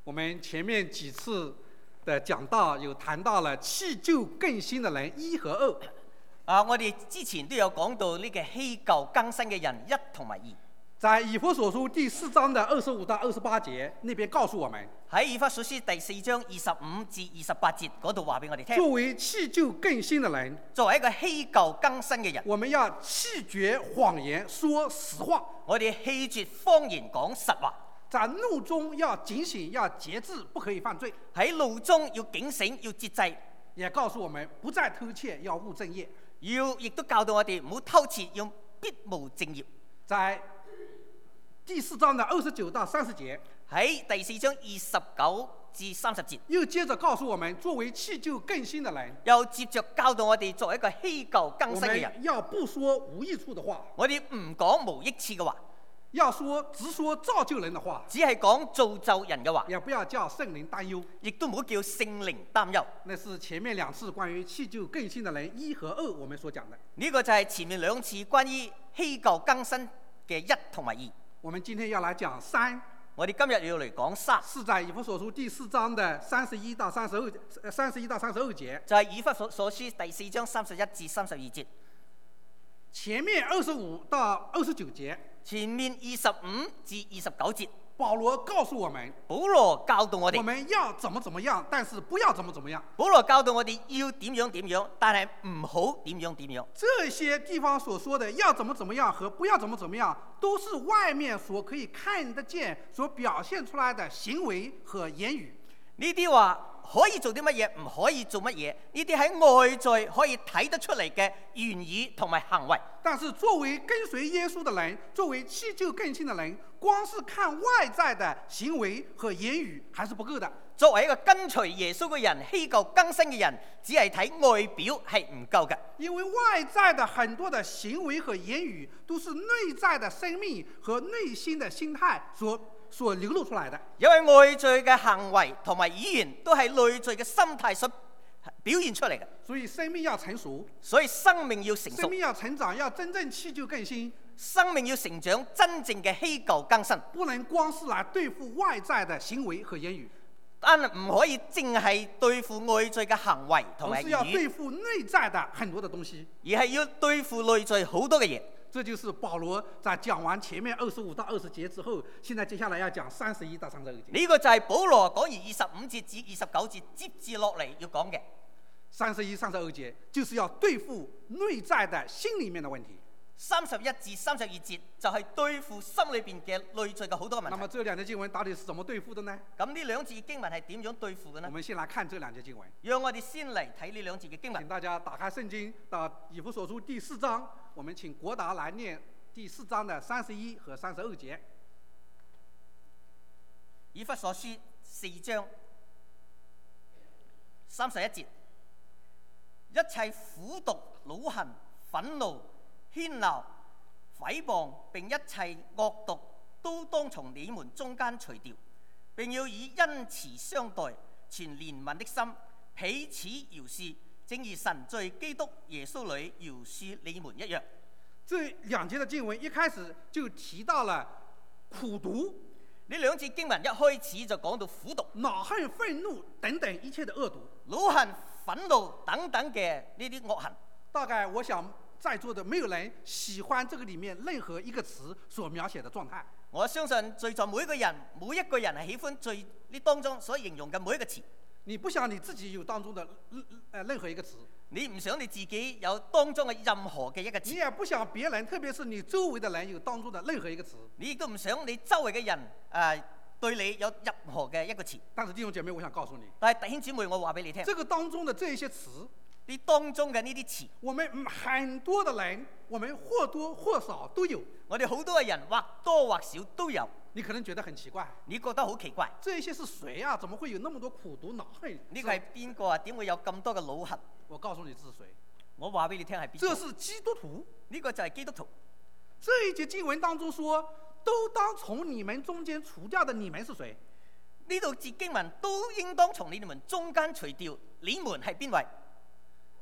我们前面几次的講道有談到了棄舊更新的人一和二。 我哋之前都有講到呢個棄舊更新嘅人一同埋二。 在以弗所書第4章的25到28節，那邊告訴我們， 喺以弗所書第4章25至28節嗰度話俾我哋聽。 作為棄舊更新的人， 作為一個棄舊更新嘅人， 我們要棄絕謊言，說實話。 我哋棄絕謊言，講實話。 在怒中要警醒，要節制，不可以犯罪。 喺怒中要警醒，要節制。 也告訴我們不再偷竊，要務正業。 亦都教導我哋唔好偷竊，要必務正業。 在第4章的29到30節， 喺第4章29至30節， 又接着告訴我們，作為棄舊更新的人， 又接着教導我哋作為一個棄舊更新嘅人， 我們要不說無益處的話， 我哋唔講無益處嘅話， 要只說造就人的話， 只係講造就人嘅話， 也不要叫聖靈擔憂， 亦都唔好叫聖靈擔憂。 那是前面2次關於棄舊更新的人1和2我們所講的。 呢個就係前面2次關於棄舊更新嘅1同埋2。 我們今天要來講3， 我哋今日要嚟講3， 是在以弗所書第4章的31到32節， 就係以弗所書第4章31至32節， 前面25到29節， 前面25至29節， 保羅告訴我們， 保羅教導我哋， 我們要怎麼樣，但是不要怎麼樣。 保羅教導我哋要點樣，但係唔好點樣。 這些地方所說的要怎麼樣和不要怎麼樣，都是外面所可以看得見、所表現出來的行為和言語。 呢啲話可以做啲乜嘢，唔可以做乜嘢，呢啲喺外在可以睇得出嚟嘅言語同埋行為。 但是作為跟隨耶穌的人，作為棄舊更新的人，光是看外在的行為和言語還是不夠的。 作為一個跟隨耶穌嘅人，棄舊更新嘅人，只係睇外表係唔夠嘅。 因為外在的很多的行為和言語，都是內在的生命和內心的心態所流露出來的。 因為外在嘅行為同埋語言都係內在嘅心態所表現出嚟嘅。 所以生命要成熟， 所以生命要成熟， 生命要成長，要真正棄舊更新。 生命要成長，真正嘅棄舊更新， 不能光是來對付外在的行為和言語， 但唔可以淨係對付外在嘅行為同埋言語， 而是要對付內在的很多的東西， 而係要對付內在好多嘅嘢。 這就是保羅在講完前面25到20節之後，現在接下來要講31到32節。 呢個就係保羅講完25節至29節接住落嚟要講嘅。 31、32節就是要對付內在的心裡面的問題。 31至32節就係對付心裏邊嘅內在嘅好多問題。 那麼這兩節經文到底是怎麼對付的呢？ 咁呢2節經文係點樣對付嘅呢？ 我們先來看這兩節經文。 讓我哋先嚟睇呢2節嘅經文。 請大家打開聖經到以弗所書第4章，我們請國達來念第4章的31和32節。 以弗所書4章31節，一切苦毒、惱恨、憤怒、喧鬧、誹謗並一切惡毒，都當從你們中間除掉，並要以恩慈相待，存憐憫的心，彼此饒恕，正如神在基督耶穌裏饒恕你們一樣。 這兩節的經文一開始就提到了苦毒。 呢2節經文一開始就講到苦毒、 惱恨、憤怒等等一切的惡毒， 惱恨、憤怒等等嘅呢啲惡行。 大概我想在座的沒有人喜歡這個裡面任何一個詞所描寫的狀態。 我相信在座每一個人係喜歡在呢當中所形容嘅每一個詞。 你不想你自己有當中的任何一個詞， 你唔想你自己有當中嘅任何嘅一個詞， 你也不想別人，特別是你周圍的人有當中的任何一個詞， 你亦都唔想你周圍嘅人對你有任何嘅一個詞。 但是弟兄姐妹，我想告訴你， 但係弟兄姊妹，我話俾你聽， 這個當中的這些詞， 呢當中嘅呢啲詞， 我們很多的人，我們或多或少都有。 我哋好多嘅人或多或少都有。 你可能覺得很奇怪， 你覺得好奇怪， 這些是誰啊？怎麼會有那麼多苦毒惱恨？ 呢個係邊個啊？點會有咁多嘅惱恨？ 我告訴你，這是誰？ 我話俾你聽係邊個？ 這是基督徒。 呢個就係基督徒。 這一節經文當中說，都當從你們中間除掉的，你們是誰？ 呢度節經文都應當從你們中間除掉，你們係邊位？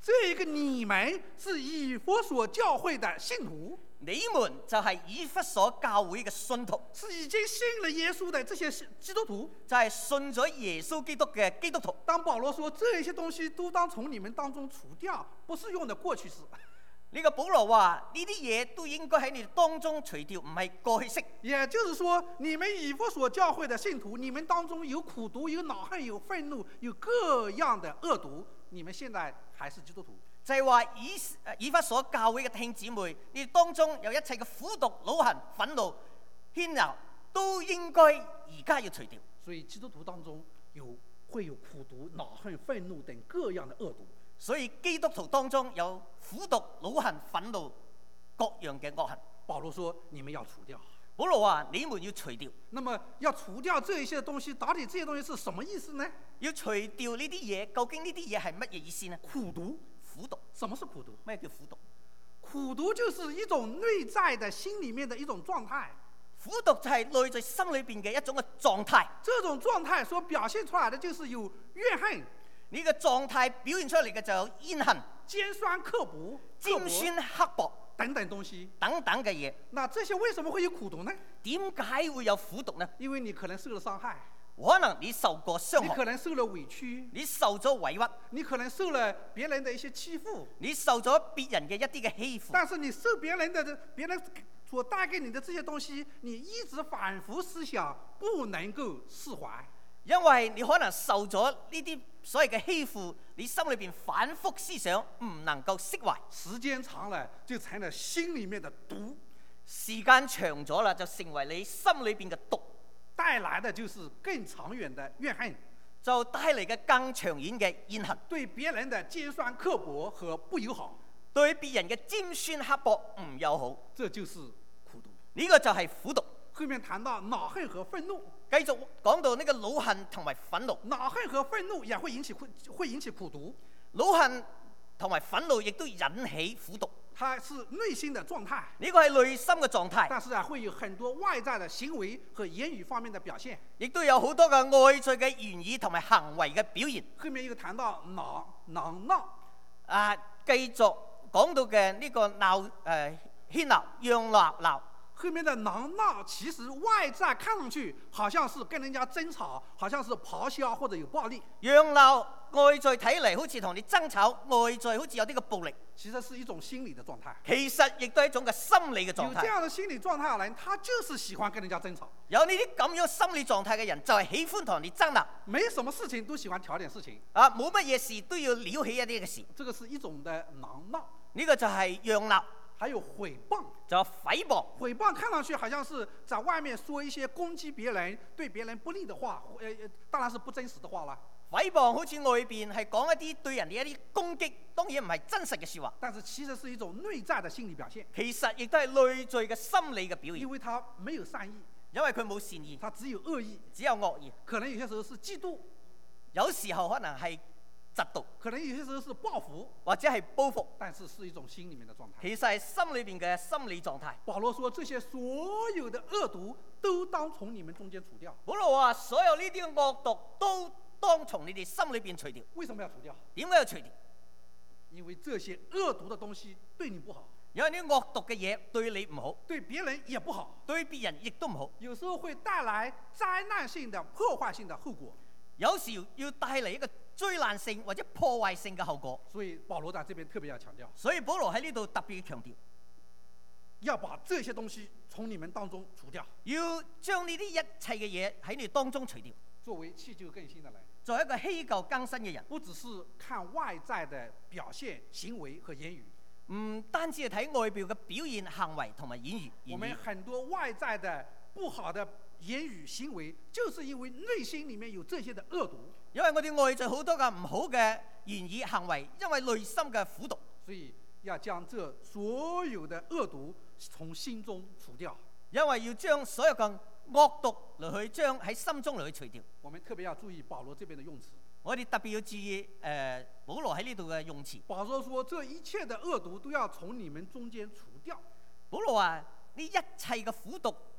這個你們是以弗所教會的信徒， 你們就係以弗所教會嘅信徒， 是已經信了耶穌的這些基督徒， 就係信咗耶穌基督嘅基督徒。 當保羅說這些東西都當從你們當中除掉，不是用的過去式。 呢個保羅話呢啲嘢都應該喺你哋當中除掉，唔係過去式。 也就是說，你們以弗所教會的信徒，你們當中有苦毒、有惱恨、有憤怒、有各樣的惡毒，你們現在還是基督徒。 就係話以弗所教會嘅弟兄姊妹，你哋當中有一切嘅苦毒、惱恨、憤怒、喧鬧，都應該而家要除掉。 所以基督徒當中會有苦毒、惱恨、憤怒等各樣的惡毒。 所以基督徒當中有苦毒、惱恨、憤怒各樣嘅惡行。 保羅說：你們要除掉。 保羅話：你們要除掉。 那麼要除掉這一些東西，到底這些東西是什麼意思呢？ 要除掉呢啲嘢，究竟呢啲嘢係乜嘢意思呢？ 苦毒。 苦毒。 什麼是苦毒？ 咩叫苦毒？ 苦毒就是一種內在的心裡面的一種狀態。 苦毒就係內在心裏邊嘅一種嘅狀態。 這種狀態所表現出來的就是有怨恨。 呢個狀態表現出嚟嘅就有怨恨、 尖酸刻薄、 尖酸刻薄等等東西， 等等嘅嘢。 那這些為什麼會有苦毒呢？ 點解會有苦毒呢？ 因為你可能受了傷害， 可能你受過傷害， 你可能受了委屈， 你受咗委屈， 你可能受了別人的一些欺負， 你受咗別人嘅一啲嘅欺負。 但是你受別人所帶給你的這些東西，你一直反覆思想，不能夠釋懷。 因為你可能受咗呢啲所謂嘅欺負，你心裏邊反覆思想，唔能夠釋懷。 時間長了，就成了心裡面的毒。 時間長咗啦，就成為你心裏邊嘅毒， 帶來的就是更長遠的怨恨， 就帶嚟嘅更長遠嘅怨恨， 對別人的尖酸刻薄和不友好， 對別人嘅尖酸刻薄唔友好， 這就是苦毒。 呢個就係苦毒。 後面談到惱恨和憤怒， 繼續講到呢個惱恨同埋憤怒。 惱恨和憤怒也會引起苦毒， 惱恨同埋憤怒亦都引起苦毒。 它是內心的狀態， 呢個係內心嘅狀態， 但是會有很多外在的行為和言語方面的表現， 亦都有好多嘅外在嘅言語同埋行為嘅表現。 後面又談到鬧， 繼續講到嘅呢個鬧喧鬧嚷鬧。 後面的鬧其實外在看上去好像是跟人家爭吵，好像是咆哮或者有暴力。 嚷鬧外在睇嚟好似同你爭吵，外在好似有啲嘅暴力， 其實是一種心理的狀態。 其實亦都係一種嘅心理嘅狀態。 有這樣的心理狀態嘅人，他就是喜歡跟人家爭吵。 有呢啲咁樣心理狀態嘅人，就係喜歡同你爭鬧。 沒什麼事情都喜歡挑點事情。 冇乜嘢事都要撩起一啲嘅事。 這個是一種的鬧。 呢個就係嚷鬧。 還有誹謗， 就誹謗。 誹謗看上去好像是在外面說一些攻擊別人、對別人不利的話，當然是不真實的話啦。 誹謗好似外邊係講一啲對人哋一啲攻擊，當然唔係真實嘅説話。 但是其實是一種內在的心理表現。 其實亦都係內在嘅心理嘅表現。 因為他沒有善意， 因為佢冇善意， 他只有惡意， 只有惡意。 可能有些時候是嫉妒， 有時候可能係嫉妒， 可能有些時候是報復， 或者係報復， 但是是一種心裡面的狀態。 其實係心裏邊嘅心理狀態。 保羅說：這些所有的惡毒都當從你們中間除掉。 保羅話：所有呢啲嘅惡毒都當從你哋心裏邊除掉。 為什麼要除掉？ 點解要除掉？ 因為這些惡毒的東西對你不好， 因為啲惡毒嘅嘢對你唔好， 對別人也不好， 對別人亦都唔好， 有時候會帶來災難性的破壞性的後果。 有時要帶嚟一個災難性或者破壞性嘅後果。 所以保羅在這邊特別要強調， 所以保羅喺呢度特別強調， 要把這些東西從你們當中除掉， 要將呢啲一切嘅嘢喺你當中除掉。 作為棄舊更新的人， 作為一個稀舊更新嘅人， 不只是看外在的表現、行為和言語， 唔單止係睇外表嘅表現、行為同埋言語。 我們很多外在的不好的言語行為，就是因為內心裡面有這些的惡毒。 因為我哋外在好多嘅唔好嘅言語行為，因為內心嘅苦毒， 所以要將這所有的惡毒從心中除掉。 因為要將所有嘅惡毒嚟去將喺心中嚟去除掉。 我們特別要注意保羅這邊的用詞。 我哋特別要注意保羅喺呢度嘅用詞。 保羅說：這一切的惡毒都要從你們中間除掉。 保羅話：呢一切嘅苦毒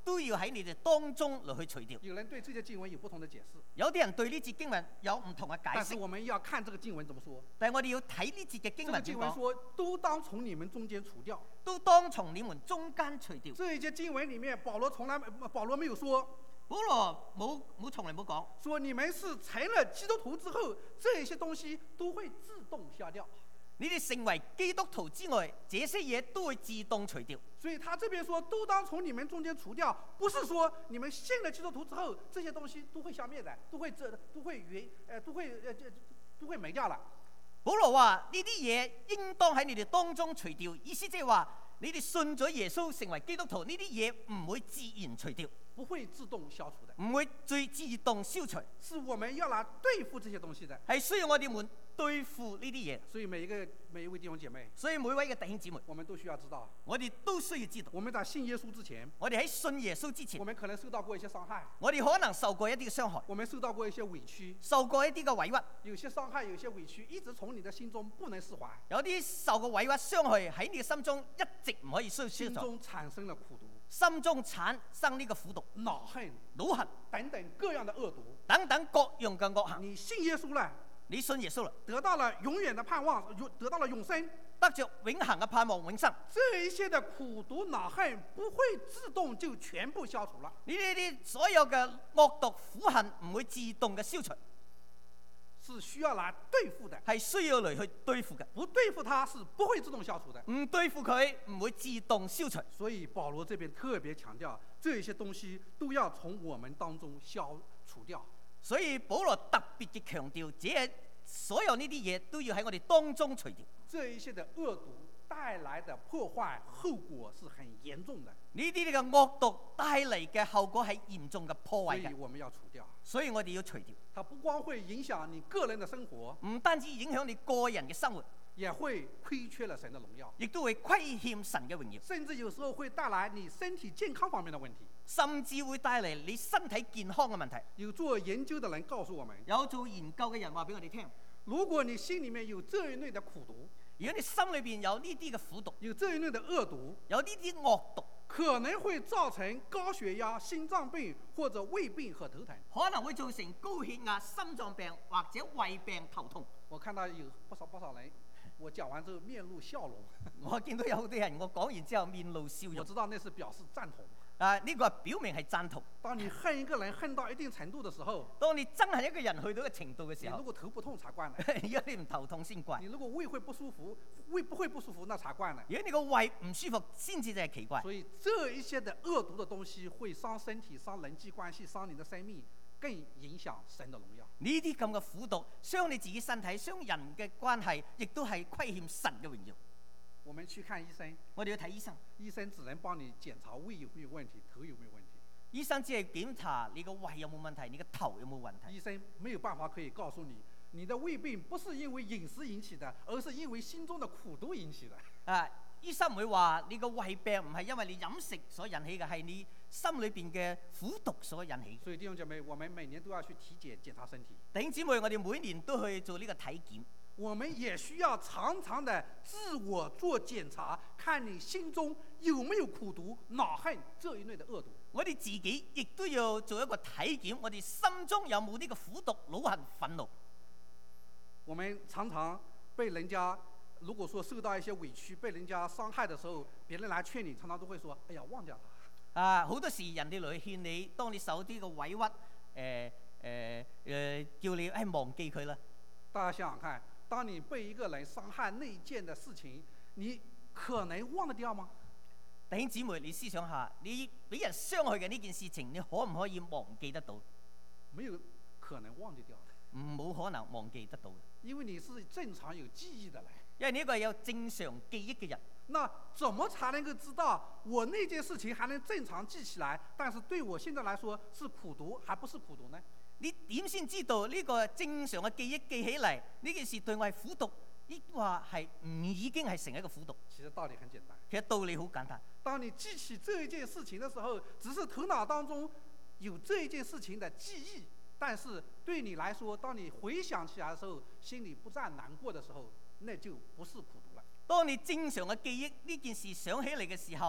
都要喺你哋當中嚟去除掉。 有人對這些經文有不同的解釋， 有啲人對呢節經文有唔同嘅解釋， 但是我們要看這個經文怎麼說。 但係我哋要睇呢節嘅經這個文點講， 經文說，都當從你們中間除掉。 都當從你們中間除掉。 這一節經文裡面，保羅沒有說， 保羅冇從來冇講， 說你們是成了基督徒之後，這些東西都會自動消掉。 你哋成為基督徒之外，這些嘢都會自動除掉。 所以他這邊說，都當從你們中間除掉，不是說你們信了基督徒之後，這些東西都會消滅的，都會沒掉了。 保羅話呢啲嘢應當喺你哋當中除掉，意思即係話你哋信咗耶穌成為基督徒，呢啲嘢唔會自然除掉， 不會自動消除的， 唔會最自動消除， 是我們要來對付這些東西的， 係需要我哋們對付呢啲嘢。 所以每一位弟兄姐妹， 所以每位嘅弟兄姊妹， 我們都需要知道， 我哋都需要知道， 我們在信耶穌之前， 我哋喺信耶穌之前我，們可能受到過一些傷害， 我哋可能受過一啲嘅傷害， 我們受到過一些委屈， 受過一啲嘅委屈， 有些傷害，有些委屈，一直從你的心中不能釋懷， 有啲受過委屈傷害喺你嘅心中一直唔可以消除， 心中產生了苦毒、 心中產生呢個苦毒、 惱恨、 惱恨等等各樣的惡毒。 等等各樣嘅惡行。 你信耶穌了， 你信耶穌啦， 得到了永遠的盼望，得到了永生， 得着永恆嘅盼望永生。 這一些的苦毒惱恨不會自動就全部消除了， 呢啲所有嘅惡毒苦恨唔會自動嘅消除， 是需要來對付的， 係需要嚟去對付嘅。 不對付它是不會自動消除的。 唔對付佢唔會自動消除。 所以保羅這邊特別強調，這些東西都要從我們當中消除掉。 所以保羅特別嘅強調，所有呢啲嘢都要喺我哋當中除掉。 這一些的惡毒帶來的破壞後果是很嚴重的， 呢啲嘅惡毒帶嚟嘅後果係嚴重嘅破壞嘅， 所以我們要除掉。 所以我哋要除掉。 它不光會影響你個人的生活， 唔單止影響你個人嘅生活， 也會虧缺了神的榮耀， 亦都會虧欠神嘅榮耀， 甚至有時候會帶來你身體健康方面的問題。 甚至會帶嚟你身體健康嘅問題。 有做研究的人告訴我們， 有做研究嘅人話俾我哋聽， 如果你心裡面有這一類的苦毒， 如果你心裏邊有呢啲嘅苦毒， 有這一類的惡毒， 有呢啲惡毒， 可能會造成高血壓、心臟病或者胃病和頭疼。 可能會造成高血壓、心臟病或者胃病、頭痛。 我看到有不少人，我講完之後面露笑容。 我見到有好多人，我講完之後面露笑容。 我知道那是表示贊同。 呢個係表明係贊同。 當你恨一個人恨到一定程度的時候， 當你憎恨一個人去到一個程度嘅時候， 你如果頭不痛才怪呢。 如果你唔頭痛先怪。 你如果胃會不舒服，胃不會不舒服，那才怪呢。 如果你個胃唔舒服，先至就係奇怪。 所以這一些的惡毒的東西會傷身體、傷人際關係、傷你的生命，更影響神的榮耀。 呢啲咁嘅苦毒，傷你自己身體、傷人嘅關係，亦都係虧欠神嘅榮耀。 我們去看醫生， 我哋要睇醫生， 醫生只能幫你檢查胃有沒有問題，頭有沒有問題。 醫生只係檢查你個胃有冇問題，你個頭有冇問題。 醫生沒有辦法可以告訴你，你的胃病不是因為飲食引起的，而是因為心中的苦毒引起的。 醫生唔會話你個胃病唔係因為你飲食所引起嘅，係你心裏邊嘅苦毒所引起。 所以弟兄姐妹，我們每年都要去體檢檢查身體。 弟兄姊妹，我哋每年都去做呢個體檢。 我們也需要常常的自我做檢查，看你心中有沒有苦毒、惱恨這一類的惡毒。 我哋自己亦都要做一個體檢，我哋心中有冇呢個苦毒、惱恨、憤怒？ 我們常常被人家，如果說受到一些委屈、被人家傷害的時候，別人來勸你，常常都會說：哎呀，忘掉他。 好多時人哋嚟勸你，當你受啲個委屈，叫你忘記佢啦。 大家想想看。當你被一個人傷害那件的事情，你可能忘得掉嗎？ 弟兄姊妹，你思想下，你俾人傷害嘅呢件事情，你可唔可以忘記得到？ 沒有可能忘記掉的。 冇可能忘記得到嘅， 因為你是正常有記憶的人。 因為你一個係有正常記憶嘅人。 那怎麼才能夠知道我那件事情還能正常記起來，但是對我現在來說是苦毒，還不是苦毒呢？ 你點先知道呢個正常嘅記憶記起嚟呢件事對我係苦毒，抑或係唔已經係成一個苦毒？ 其實道理很簡單。 其實道理好簡單。 當你記起這一件事情的時候，只是頭腦當中有這一件事情的記憶，但是對你來說，當你回想起來的時候，心裡不再難過的時候，那就不是苦毒了。 當你正常嘅記憶呢件事想起嚟嘅時候，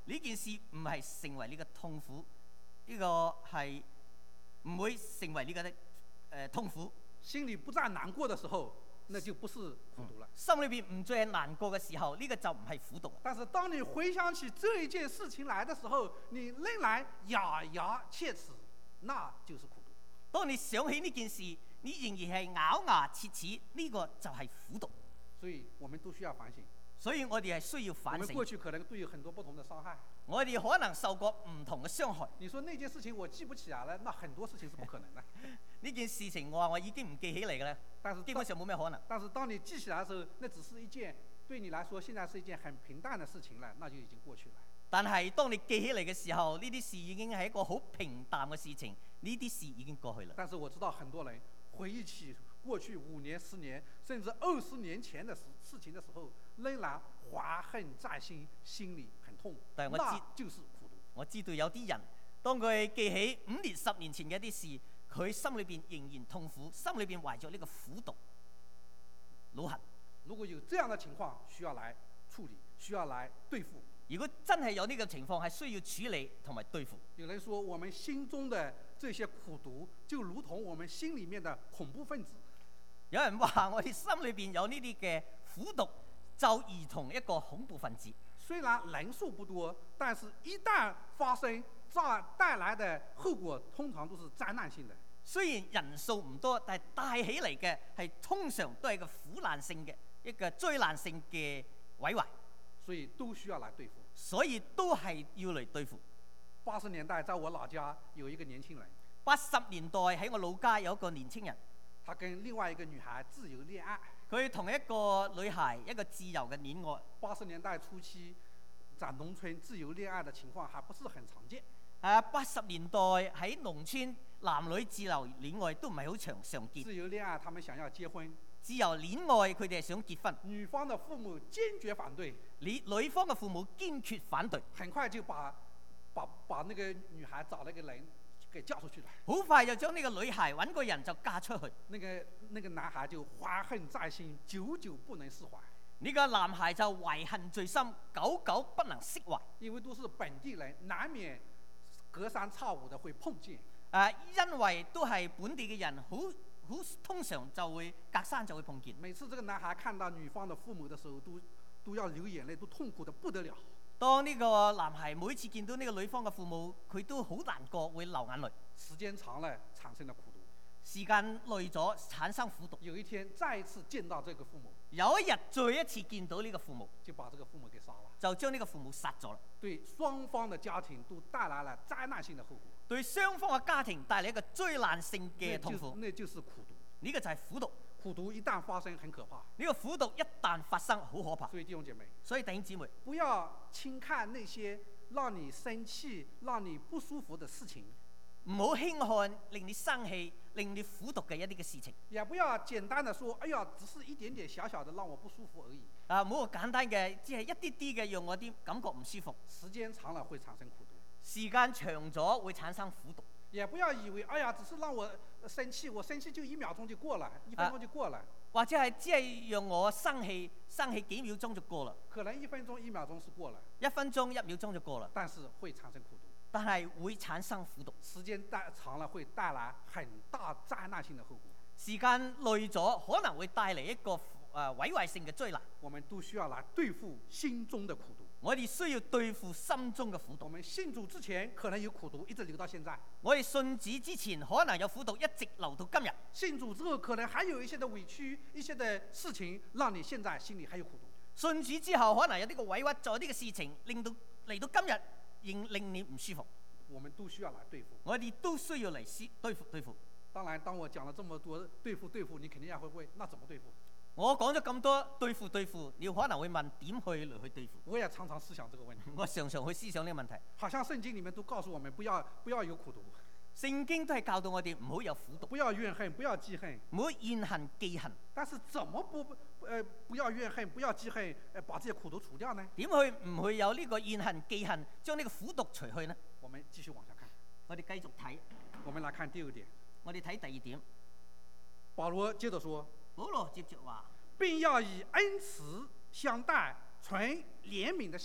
呢件事唔係成為你嘅痛苦，呢、個係唔會成為你嘅痛苦。 心里不再难过的时候，那就不是苦毒了。 心裏邊唔再係難過嘅時候，呢、個就唔係苦毒。 但是當你回想起這一件事情來的時候，你仍然咬牙切齒，那就是苦毒。 當你想起呢件事，你仍然係咬牙切齒，呢、個就係苦毒。 所以我們都需要反省。 所以我哋係需要我反省。 們過去可能都有很多不同的傷害。 我哋可能受過唔同嘅傷害。 你說那件事情我記不起來了，那很多事情是不可能的。 呢件事情我話我已經唔記起嚟嘅咧， 但是基本上冇咩可能。 但是當你記起來的時候，那只是一件對你來說現在是一件很平淡的事情了，那就已經過去了。 但係當你記起嚟嘅時候，呢啲事已經係一個好平淡嘅事情，呢啲事已經過去了。 但是我知道很多人回憶起過去5年、10年甚至20年前的事情的時候，仍然懷恨在心，心裏很痛。 但我那就是苦毒。 我知道有啲人，當佢記起5年、10年前嘅一啲事，佢心裏邊仍然痛苦，心裏邊懷着呢個苦毒、惱恨。 如果有這樣的情況，需要來處理，需要來對付。 如果真係有呢個情況，係需要處理同埋對付。 有人說，我們心中的這些苦毒，就如同我們心裡面的恐怖分子。 有人話我哋心裏邊有呢啲嘅苦毒，就如同一個恐怖分子。 雖然人數不多，但是一旦發生，帶來的後果通常都是災難性的。 雖然人數唔多，但係帶起嚟嘅係通常都係一個苦難性嘅一個災難性嘅毀壞， 所以都需要來對付。 所以都係要嚟對付。 80年代在我老家有一個年輕人 ，80年代喺我老家有一個年輕人， 他跟另外一個女孩自由戀愛。 佢同一個女孩一個自由嘅戀愛。 80年代初期，在農村自由戀愛的情況還不是很常見。 80年代喺農村男女自由戀愛都唔係好常見。 自由戀愛，他們想要結婚。 自由戀愛，佢哋係想結婚。 女方的父母堅決反對。 女方嘅父母堅決反對。 很快就把那個女孩找了一個人給嫁出去了。 好快就將呢個女孩揾個人就嫁出去。 那個男孩就懷恨在心，久久不能釋懷。 呢個男孩就懷恨在心，久久不能釋懷。 因為都是本地人，難免隔三差五的會碰見。 因為都係本地嘅人，好通常就會隔山就會碰見。 每次這個男孩看到女方的父母的時候，都要流眼淚，都痛苦得不得了。 當呢個男孩每次見到呢個女方嘅父母，佢都好難過，會流眼淚。 時間長了，產生了苦毒。 時間耐咗，產生苦毒。 有一天再一次見到這個父母， 有一日再一次見到呢個父母， 就把這個父母給殺了， 就將呢個父母殺咗啦。 對雙方的家庭都帶來了災難性的後果。 對雙方嘅家庭帶嚟一個災難性嘅痛苦。 那就是苦毒。 呢個就係苦毒。 苦毒一旦發生，很可怕。 呢個苦毒一旦發生，好可怕。 所以弟兄姐妹， 不要輕看那些讓你生氣、讓你不舒服的事情。 唔好輕看令你生氣、令你苦毒嘅一啲嘅事情。 也不要簡單的說，哎呀，只是一點點小小的讓我不舒服而已。 唔好簡單嘅，只係一啲啲嘅讓我啲感覺唔舒服。 時間長了會產生苦毒。 時間長咗會產生苦毒。 也不要以為，哎呀，只是讓我生氣，我生氣就1秒鐘就過了，1分鐘就過了。 或者係只係讓我生氣幾秒鐘就過了。 可能1分鐘1秒鐘是過了 ，1分鐘1秒鐘就過了。 但是會產生苦毒。 但係會產生苦毒。 時間長了會帶來很大災難性的後果。 時間耐咗可能會帶嚟一個毀壞性嘅災難。 我們都需要來對付心中的苦毒。 我哋需要對付心中嘅苦毒。 我們信主之前可能有苦毒，一直流到現在。 我哋信主之前可能有苦毒，一直流到今日。 信主之後可能還有一些的委屈，一些的事情，讓你現在心裏還有苦毒。 信主之後可能有啲個委屈，仲有啲嘅事情令到嚟到今日仍令你唔舒服。 我們都需要來對付。 我哋都需要嚟對付。 當然，當我講了這麼多對付，你肯定要會問，那怎麼對付？ 我講咗咁多對付，你可能會問點去對付？ 我也常常思想這個問題。 我常常去思想呢個問題。 好像聖經裡面都告訴我們不要有苦毒。 聖經都係教導我哋唔好有苦毒， 不要怨恨，不要記恨， 唔好怨恨記恨。 但是怎麼不要怨恨，不要記恨，把這些苦毒除掉呢？ 點去唔會有呢個怨恨記恨，將呢個苦毒除去呢？ 我們繼續往下看。 我哋繼續睇。 我們來看第2點。 我哋睇第2點。 保羅接着說。 保羅接着話。 並要以恩慈相待，存憐憫的心，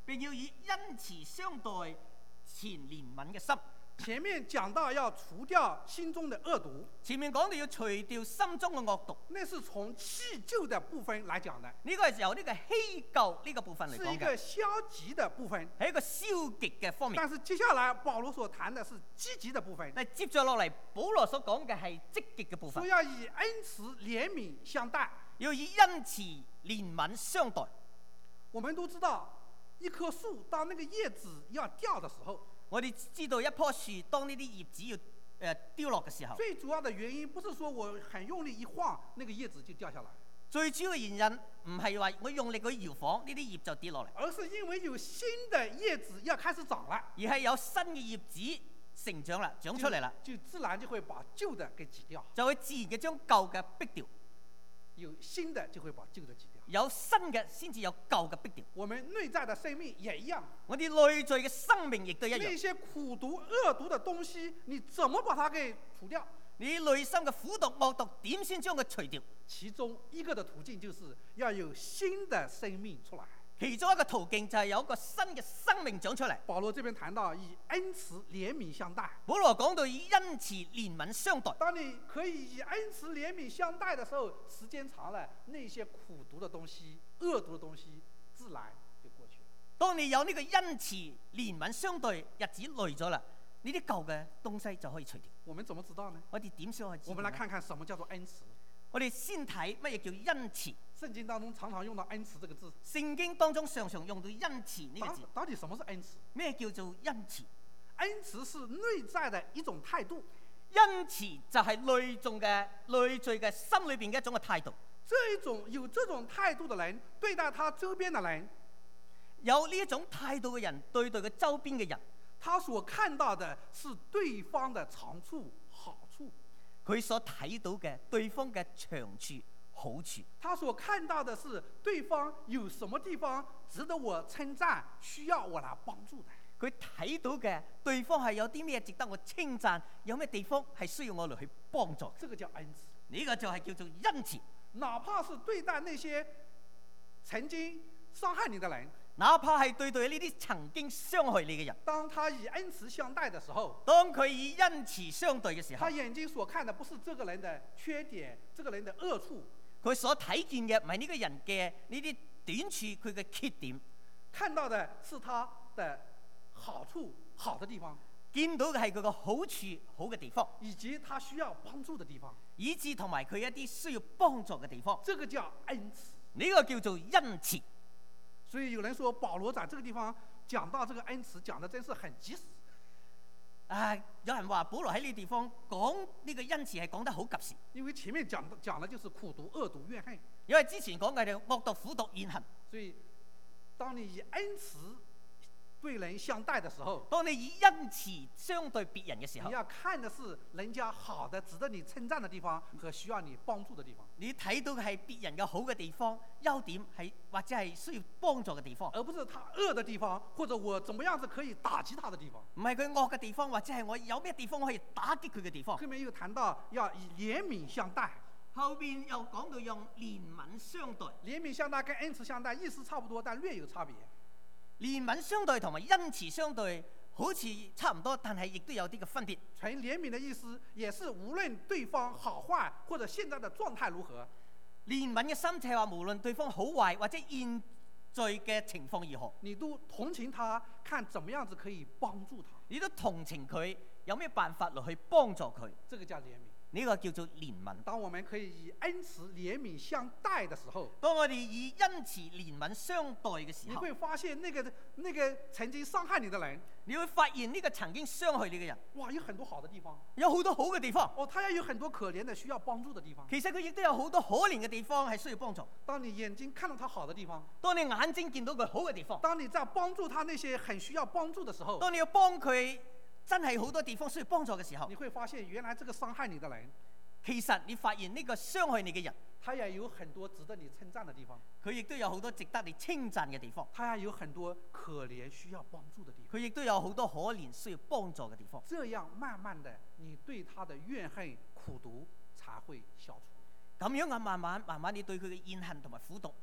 並要以恩慈相待，存憐憫嘅心。 前面講到要除掉心中的惡毒， 前面講到要除掉心中嘅惡毒， 那是從棄舊的部分來講的， 呢個係由呢個稀舊呢個部分嚟講嘅， 是一個消極的部分。 係一個消極嘅方面。 但是接下來保羅所談的是積極的部分， 但係接咗落嚟，保羅所講嘅係積極嘅部分， 說要以恩慈憐憫相待。 要以恩慈憐憫相待。 我們都知道，一棵樹當那個葉子要掉的時候， 我哋知道一棵樹當呢啲葉子要掉落嘅時候， 最主要的原因不是說我很用力一晃，那個葉子就掉下來， 最主要嘅原因唔係話我用力去搖晃呢啲葉就跌落嚟， 而是因為有新的葉子要開始長了， 而係有新嘅葉子成長啦，長出嚟啦， 就自然就會把舊的給擠掉， 就會自然嘅將舊嘅逼掉， 有新的就會把舊的擠掉。 有新嘅先至有舊嘅逼掉。 我們內在的生命也一樣， 我哋內在嘅生命亦都一樣。 那些苦毒惡毒的東西，你怎麼把它給除掉？ 你內心嘅苦毒惡毒點先將佢除掉？ 其中一個的途徑就是要有新的生命出來。 其中一個途徑就係有一個新嘅生命長出嚟。 保羅這邊談到以恩慈憐憫相待。 保羅講到以恩慈憐憫相待。 當你可以以恩慈憐憫相待的時候，時間長了，那些苦毒的東西、惡毒的東西，自然就過去了。 當你有呢個恩慈憐憫相對，日子耐咗啦，呢啲舊嘅東西就可以除掉。 我們怎麼知道呢？ 我哋點先可以知道？ 我們來看看什麼叫做恩慈。 我哋先睇乜嘢叫恩慈。 聖經當中常常用到恩慈這個字。 聖經當中常常用到恩慈呢個字。 到底什麼是恩慈？ 咩叫做恩慈？ 恩慈是內在的一種態度。 恩慈就係內在嘅心裏邊嘅一種嘅態度。 有這種態度的人，對待他周邊的人， 有呢一種態度嘅人對待佢周邊嘅人， 他所看到的是對方的長處、好處。 佢所睇到嘅對方嘅長處、好處， 他所看到的是對方有什麼地方值得我稱讚、需要我來幫助的。 佢睇到嘅對方係有啲咩值得我稱讚，有咩地方係需要我嚟去幫助。 這個叫恩慈， 呢個就係叫做恩慈。 哪怕是對待那些曾經傷害你的人， 哪怕係對待呢啲曾經傷害你嘅人， 當他以恩慈相待的時候， 當佢以恩慈相對嘅時候， 他眼睛所看的不是這個人的缺點、這個人的惡處， 佢所睇見嘅唔係呢個人嘅呢啲短處，佢嘅缺點， 看到的是他的好處、好的地方， 見到嘅係佢個好處、好嘅地方， 以及他需要幫助的地方， 以致同埋佢一啲需要幫助嘅地方。 這個叫恩慈， 呢個叫做恩慈。 所以有人說保羅在這個地方講到這個恩慈，講得真是很及時。 有人話保羅喺呢個地方講呢個恩慈係講得好及時， 因為前面講的就是苦毒、惡毒、怨恨， 因為之前講嘅係惡毒、苦毒、怨恨。 所以當你以恩慈對人相待的時候， 當你以恩慈相對別人嘅時候， 你要看的是人家好的、值得你稱讚的地方和需要你幫助的地方。 你睇到嘅係別人嘅好嘅地方、優點係或者係需要幫助嘅地方， 而不是他惡的地方，或者我怎麼樣子可以打擊他的地方。 唔係佢惡嘅地方，或者係我有咩地方可以打擊佢嘅地方。 後面又談到要以憐憫相待， 後邊又講到用憐憫相待。 憐憫相待跟恩慈相待意思差不多，但略有差別。 憐憫相對同埋恩慈相對好似差唔多，但係亦都有啲嘅分別。 純憐憫的意思也是無論對方好壞或者現在的狀態如何， 憐憫嘅心就係話無論對方好壞或者現在嘅情況如何， 你都同情他，看怎麼樣子可以幫助他。 你都同情佢，有咩辦法落去幫助佢？ 這個叫憐憫。 呢個叫做憐憫。 當我們可以以恩慈憐憫相待的時候， 當我哋以恩慈憐憫相待嘅時候， 你會發現那個曾經傷害你的人， 你會發現呢個曾經傷害你嘅人， 哇，有很多好的地方， 有好多好嘅地方。 哦，他也有很多可憐的需要幫助的地方。 其實佢亦都有好多可憐嘅地方係需要幫助。 當你眼睛看到他好的地方， 當你眼睛見到佢好嘅地方， 當你在幫助他那些很需要幫助的時候， 當你要幫佢真係好多地方需要幫助嘅時候， 你會發現原來這個傷害你的人， 其實你發現呢個傷害你嘅人， 他也有很多值得你稱讚的地方， 佢亦都有好多值得你稱讚嘅地方， 他也有很多可憐需要幫助的地方， 佢亦都有好多可憐需要幫助嘅地方。 這樣慢慢的，你對他的怨恨苦毒才會消除。 咁樣啊，慢慢你對佢嘅怨恨同埋苦毒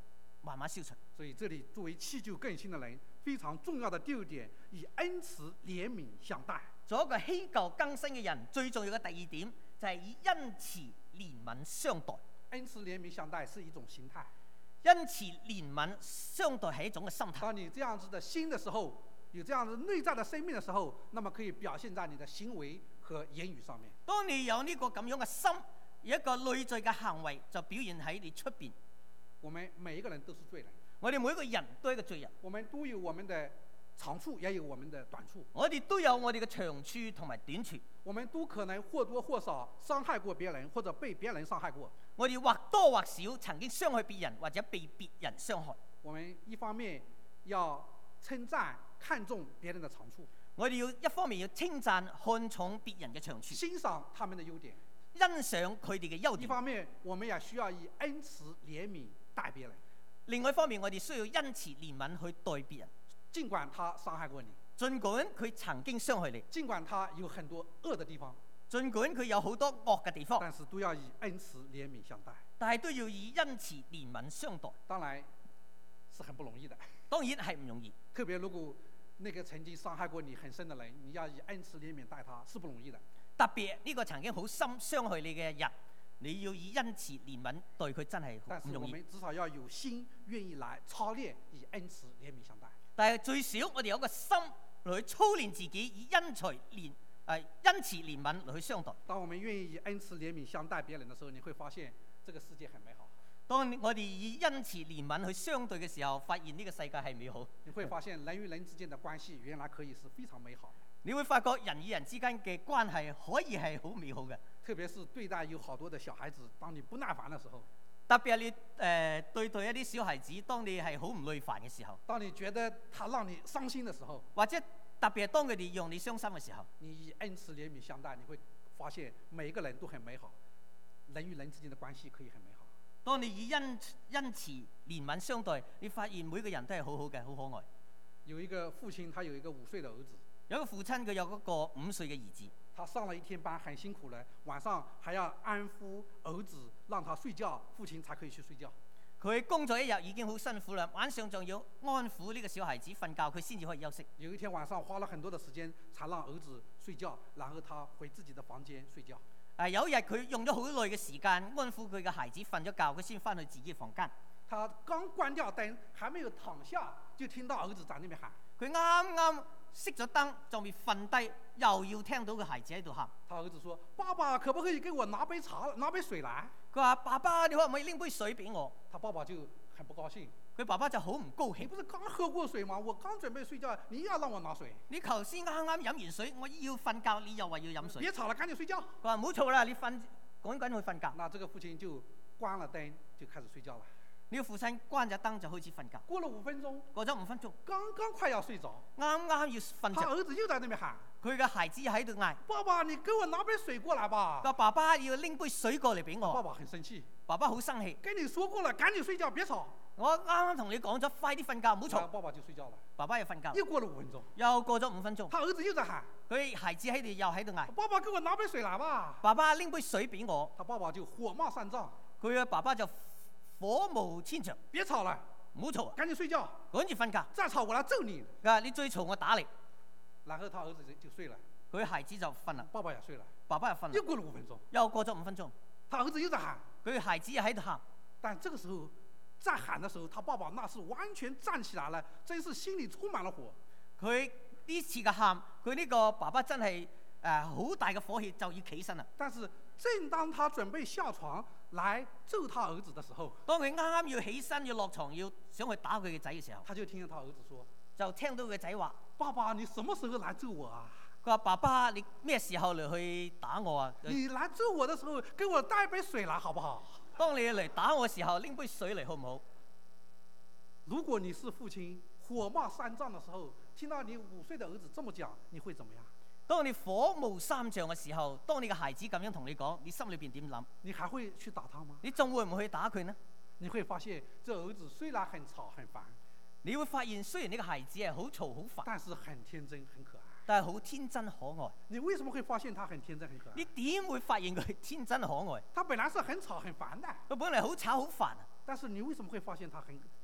慢慢消除。 所以这里作为祈求更新的人，非常重要的第二点，以恩慈憐憫相待。 做一個希舊更新嘅人，最重要嘅第二點就係以恩慈憐憫相待。 恩慈憐憫相待是一種心態。 恩慈憐憫相待係一種嘅心態。 當你這樣子的心的時候，有這樣子內在的生命的時候，那麼可以表現在你的行為和言語上面。 當你有呢個咁樣嘅心，有一個內在嘅行為，就表現喺你出邊。 我們每一個人都是罪人， 我哋每一個人都係一個罪人， 我們都有我們的長處，也有我們的短處。 我哋都有我哋嘅長處同埋短處。 我們都可能或多或少傷害過別人，或者被別人傷害過。 我哋或多或少曾經傷害別人，或者被別人傷害。 我們一方面要稱讚、看重別人的長處， 我哋要一方面要稱讚、看重別人嘅長處， 欣賞他們的優點； 欣賞佢哋嘅優點。 一方面，我們也需要以恩慈憐憫待別人。 另外一方面，我哋需要恩慈憐憫去待別人， 儘管他傷害過你， 儘管佢曾經傷害你， 儘管他有很多惡的地方， 儘管佢有好多惡嘅地方， 但是都要以恩慈憐憫相待。 但係都要以恩慈憐憫相待。 當然是很不容易的， 當然係唔容易。 特別如果那個曾經傷害過你很深的人，你要以恩慈憐憫待他，是不容易的。 特別呢個曾經好深傷害你嘅人，你要以恩慈憐憫對佢真係但是我唔容易。 們至少要有心願意來操練以恩慈憐憫相待。 但係最少我哋有個心嚟去操練自己，以恩慈憐憫嚟去相待。 當我們願意以恩慈憐憫相待別人的時候，你會發現這個世界很美好。 當我哋以恩慈憐憫去相對嘅時候，發現呢個世界係美好。 你會發現人與人之間的關係原來可以是非常美好的。 你會發覺人與人之間嘅關係可以係好美好嘅。 特別是對待有好多的小孩子，當你不耐煩的時候， 特別係你對待一啲小孩子，當你係好唔耐煩嘅時候， 當你覺得他讓你傷心的時候， 或者特別係當佢哋讓你傷心嘅時候， 你以恩慈憐憫相待，你會發現每一個人都很美好，人與人之間的關係可以很美好。 當你以恩慈憐憫相待，你發現每個人都係好好嘅，好可愛。 有一個父親，他有一個5歲的兒子， 有一個父親，佢有嗰個5歲嘅兒子， 他上了一天班，很辛苦了，晚上還要安撫兒子，讓他睡覺，父親才可以去睡覺。 佢工作一日已經好辛苦啦，晚上仲要安撫呢個小孩子瞓覺，佢先至可以休息。 有一天晚上花了很多的時間，才讓兒子睡覺，然後他回自己的房間睡覺。 有一日佢用咗好耐嘅時間安撫佢嘅孩子瞓咗覺，佢先翻去自己嘅房間。 他剛關掉燈，還沒有躺下，就聽到兒子在那邊喊。 佢啱啱熄咗燈，仲未瞓低，又要聽到個孩子喺度喊。 他兒子說：爸爸，可不可以給我拿杯茶、拿杯水來？ 佢話：爸爸，你可唔可以拎杯水俾我？ 他爸爸就很不高興。 佢爸爸就好唔高興。 你不是剛喝過水嗎？我剛準備睡覺，你又要讓我拿水？ 你頭先啱啱飲完水，我要瞓覺，你又話要飲水。 別吵了，趕緊睡覺。 佢話唔好嘈啦，你趕緊去瞓覺。 那這個父親就關了燈，就開始睡覺了。 呢個父親關咗燈就開始瞓覺。 過了5分鐘， 過咗5分鐘， 剛剛快要睡着， 啱啱要瞓他着， 兒子又在那邊喊： 佢嘅孩子喺度嗌： 爸爸，你給我拿杯水過來吧。 個爸爸要拎杯水過嚟俾我。 爸爸很生氣， 爸爸好生氣。 跟你說過了，趕緊睡覺，別吵。 我啱啱同你講咗，快啲瞓覺，唔好嘈。 爸爸就睡覺了。 爸爸要瞓覺。 又過了5分鐘， 又過咗5分鐘， 他兒子又在喊： 佢孩子喺度又喺度嗌： 爸爸，給我拿杯水來吧。 爸爸拎杯水俾我。 他爸爸就火冒三丈， 佢嘅爸爸就火冒千丈， 別吵了， 唔好嘈， 趕緊睡覺， 趕住瞓覺。 再吵我來揍你。 你最嘈我打你。 然後他兒子就睡了， 佢孩子就瞓啦， 爸爸也睡了。 爸爸又瞓啦。 又過了5分鐘， 又過咗5分鐘， 他兒子又在喊， 佢孩子又喺度喊。 但這個時候在喊的時候，他爸爸那是完全站起來了，真是心裡充滿了火。 佢呢次嘅喊，佢呢個爸爸真係好大嘅火氣，就要起身啦。 但是正當他準備下床來揍他兒子的時候， 當佢啱啱要起身要落床要想去打佢嘅仔嘅時候， 他就聽見他兒子說： 就聽到佢仔話： 爸爸，你什麼時候來揍我啊？ 佢話：爸爸，你咩時候嚟去打我啊？ 你來揍我的時候，給我帶杯水來，好不好？ 當你嚟打我嘅時候，拎杯水嚟好唔好？ 如果你是父親，火冒三丈的時候，聽到你5歲的兒子這麼講，你會怎麼樣？ 當你火冒三丈嘅時候，當你嘅孩子咁樣同你講，你心裏邊點諗？ 你還會去打他嗎？ 你仲會唔會去打佢呢？ 你會發現，這兒子雖然很吵很煩， 你會發現雖然呢個孩子係好嘈好煩， 但是很天真很可愛。 但係好天真可愛。 你為什麼會發現他很天真很可愛？ 你點會發現佢天真可愛？ 他本來是很吵很煩的， 佢本嚟好吵好煩， 但是你為什麼會發現他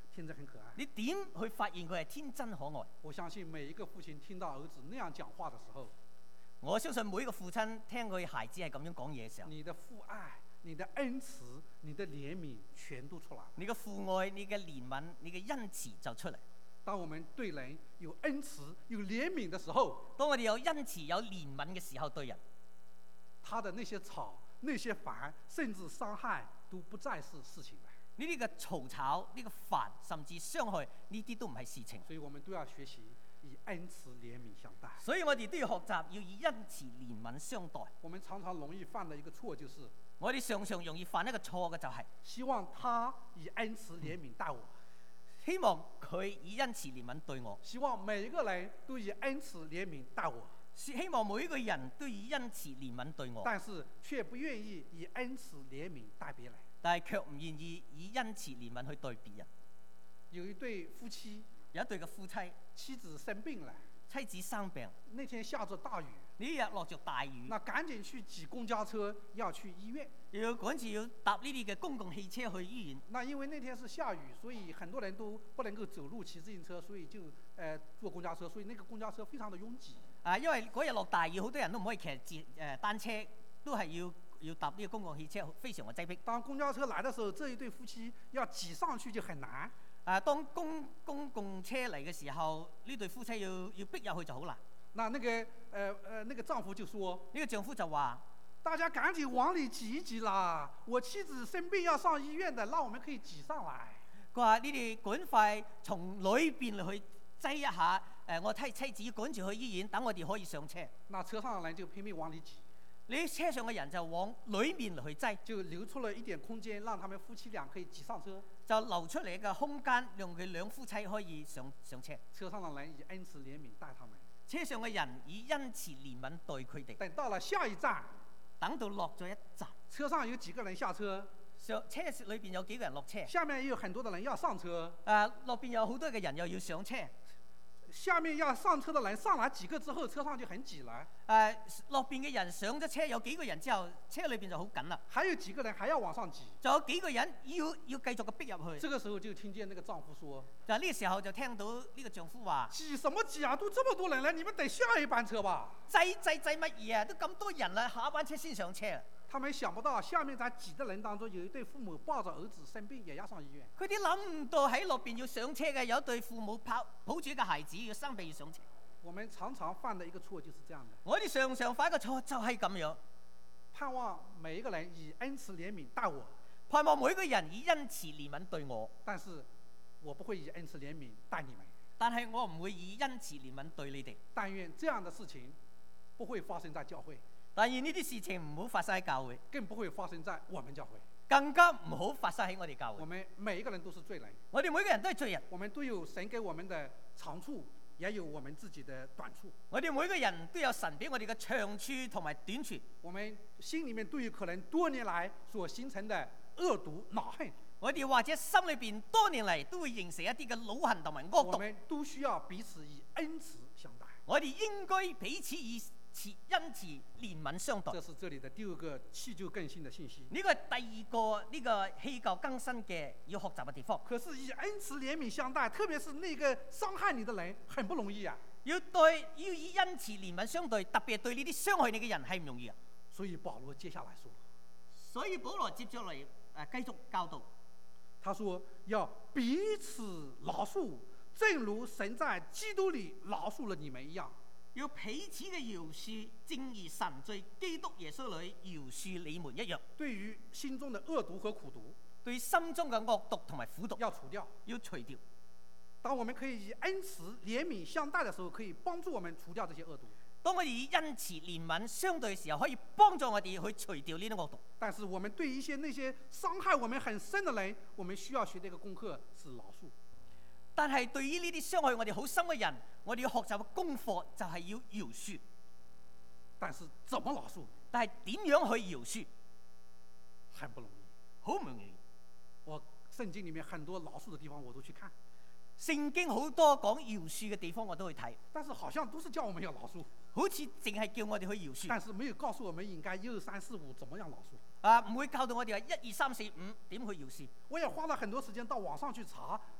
天真很可愛。 你點去發現佢係天真可愛？ 我相信每一個父親聽到兒子那樣講話的時候， 我相信每一個父親聽佢孩子係咁樣講嘢嘅時候， 你的父愛、你的恩慈、你的憐憫全都出來。 你嘅父愛、你嘅憐憫、你嘅恩慈就出嚟。 當我們對人有恩慈、有憐憫的時候， 當我哋有恩慈、有憐憫嘅時候，對人， 他的那些吵、那些煩，甚至傷害，都不再是事情了。 呢啲嘅嘈吵、呢個煩，甚至傷害，呢啲都唔係事情。 所以我們都要學習以恩慈憐憫相待。 所以我哋都要學習要以恩慈憐憫相待。 我們常常容易犯的一個錯就是， 我哋常常容易犯一個錯嘅就係希望他以恩慈憐憫待我， 希望佢以恩慈憐憫對我， 希望每一個人都以恩慈憐憫待我， 希望每一個人都以恩慈憐憫對我， 但是卻不願意以恩慈憐憫待別人。 但係卻唔願意以恩慈憐憫去對別人。 有一對夫妻， 有一對嘅夫妻， 妻子生病了， 妻子生病， 那天下着大雨， 呢日落着大雨， 那趕緊去擠公交車要去醫院。 要趕住要搭呢啲嘅公共汽車去醫院。 那因為那天是下雨，所以很多人都不能夠走路騎自行車，所以就坐公交車，所以那個公交車非常的擁擠。 因為嗰日落大雨，好多人都唔可以騎單車，都係要搭呢個公共汽車，非常嘅擠迫。 當公交車來的時候，這一對夫妻要擠上去就很難。 當公共車嚟嘅時候，呢對夫妻要逼入去就好難。 那個丈夫就說： 呢個丈夫就話： 大家趕緊往裡擠一擠啦！我妻子生病要上醫院的，讓我們可以擠上來。 佢話：你哋趕快從裏邊去擠一下，我妻子要趕住去醫院，等我哋可以上車。 那車上的人就拼命往裡擠。 你車上嘅人就往裏面去擠， 就留出了一點空間，讓他們夫妻倆可以擠上車。 就留出嚟嘅空間，讓佢兩夫妻可以上車。 車上的人以恩慈憐憫待他們。 車上嘅人以恩慈憐憫對佢哋。 等到了下一站， 等到落咗一站， 車上有幾個人下車， 車裏邊有幾個人落車， 下面也有很多的人要上車。 落邊有好多嘅人又要上車。 下面要上車的人上來幾個之後，車上就很擠了。 落邊嘅人上咗車，有幾個人之後，車裏邊就好緊啦。 還有幾個人還要往上擠， 仲有幾個人要繼續嘅逼入去。 這個時候就聽見那個丈夫說： 就呢個時候就聽到呢個丈夫話： 擠什麼擠啊？都這麼多人了，你們等下一班車吧。 擠乜嘢啊？都咁多人啦，下一班車先上車。 他們想不到下面在擠的人當中，有一對父母抱着兒子生病，也要上醫院。 佢哋諗唔到喺落邊要上車嘅有一對父母抱住一個孩子要生病要上車。 我們常常犯的一個錯就是這樣的。 我哋常常犯一個錯就係咁樣， 盼望每一個人以恩慈憐憫待我， 盼望每一個人以恩慈憐憫對我。 但是我不會以恩慈憐憫待你們。 但係我唔會以恩慈憐憫對你哋。 但願這樣的事情不會發生在教會。 但願呢啲事情唔好發生喺教會， 更不會發生在我們教會， 更加唔好發生喺我哋教會。 我們每一個人都是罪人， 我哋每個人都係罪人， 我們都有神給我們的長處，也有我們自己的短處。 我哋每個人都有神俾我哋嘅長處同埋短處。 我們心裡面都有可能多年來所形成的惡毒惱恨， 我哋或者心裏邊多年嚟都會形成一啲嘅惱恨同埋惡毒。 我們都需要彼此以恩慈相待。 我哋應該彼此以恩慈憐憫相待。 這是這裡的第二個棄舊更新的信息。 呢個係第二個呢個棄舊更新嘅要學習嘅地方。 可是以恩慈憐憫相待，特別是那個傷害你的人，很不容易啊。 要以恩慈憐憫相對，特別對呢啲傷害你嘅人係唔容易啊。 所以保羅接下來說， 所以保羅接咗嚟繼續教導。 他說要彼此饒恕，正如神在基督裡饒恕了你們一樣。 要彼此嘅饒恕，正如神在基督耶穌裡饒恕你們一樣。 對於心中的惡毒和苦毒， 對心中嘅惡毒同埋苦毒， 要除掉， 要除掉。 當我們可以以恩慈憐憫相待的時候，可以幫助我們除掉這些惡毒。 當我哋以恩慈憐憫相對嘅時候，可以幫助我哋去除掉呢啲惡毒。 但是我們對一些那些傷害我們很深的人，我們需要學的一個功課是饒恕。 但係對於呢啲傷害我哋好深嘅人，我哋要學習嘅功課就係要饒恕。 但是怎麼饒恕？ 但係點樣去饒恕？ 很不容易， 好唔容易。 我聖經裡面很多饒恕的地方我都去看， 聖經好多講饒恕嘅地方我都去睇， 但是好像都是叫我們要饒恕， 好似淨係叫我哋去饒恕， 但是沒有告訴我們應該1、2、3、4、5怎麼樣饒恕。 唔會教到我哋話1、2、3、4、5點去饒恕。 我也花了很多時間到網上去查，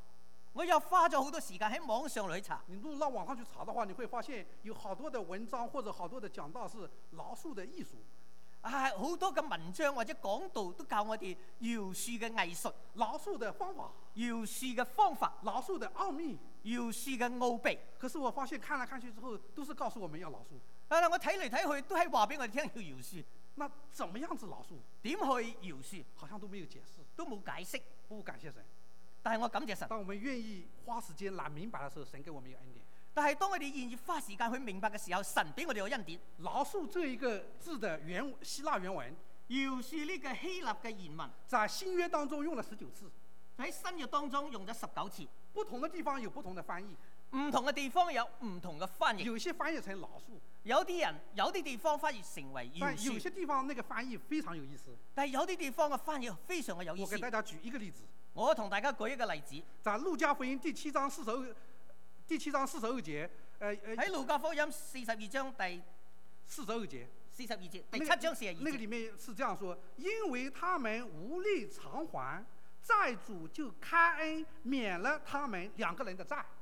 我又花咗好多時間喺網上嚟去查。 你如果到網上去查的話，你會發現有好多的文章或者好多的講道是饒恕的藝術。 好多嘅文章或者講道都教我哋饒恕嘅藝術、 饒恕的方法、 饒恕嘅方法、 饒恕的奧秘、 饒恕嘅奧秘。 可是我發現看來看去之後，都是告訴我們要饒恕。 我睇嚟睇去都係話俾我哋聽要饒恕。 那怎麼樣子饒恕？ 點去饒恕？ 好像都沒有解釋， 都冇解釋。 不感謝神。 但係我感謝神。 當我們願意花時間來明白的時候，神給我們一個恩典。 但係當我哋願意花時間去明白嘅時候，神俾我哋有恩典。 饒恕這一個字的希臘原文， 饒恕呢個希臘嘅原文， 在新約當中用了19次， 喺新約當中用咗19次。 不同的地方有不同的翻譯， 唔同嘅地方有唔同嘅翻譯。 有些翻譯成饒恕， 有啲地方翻譯成為饒恕。 有些地方那個翻譯非常有意思。 但係有啲地方嘅翻譯非常嘅有意思。 我給大家舉一個例子。 我同大家舉一個例子。 在路加福音第7章42節， 喺路加福音42章第 42節， 第7章42節， 那個裡面是這樣說：因為他們無力償還，債主就開恩免了他們2個人的債。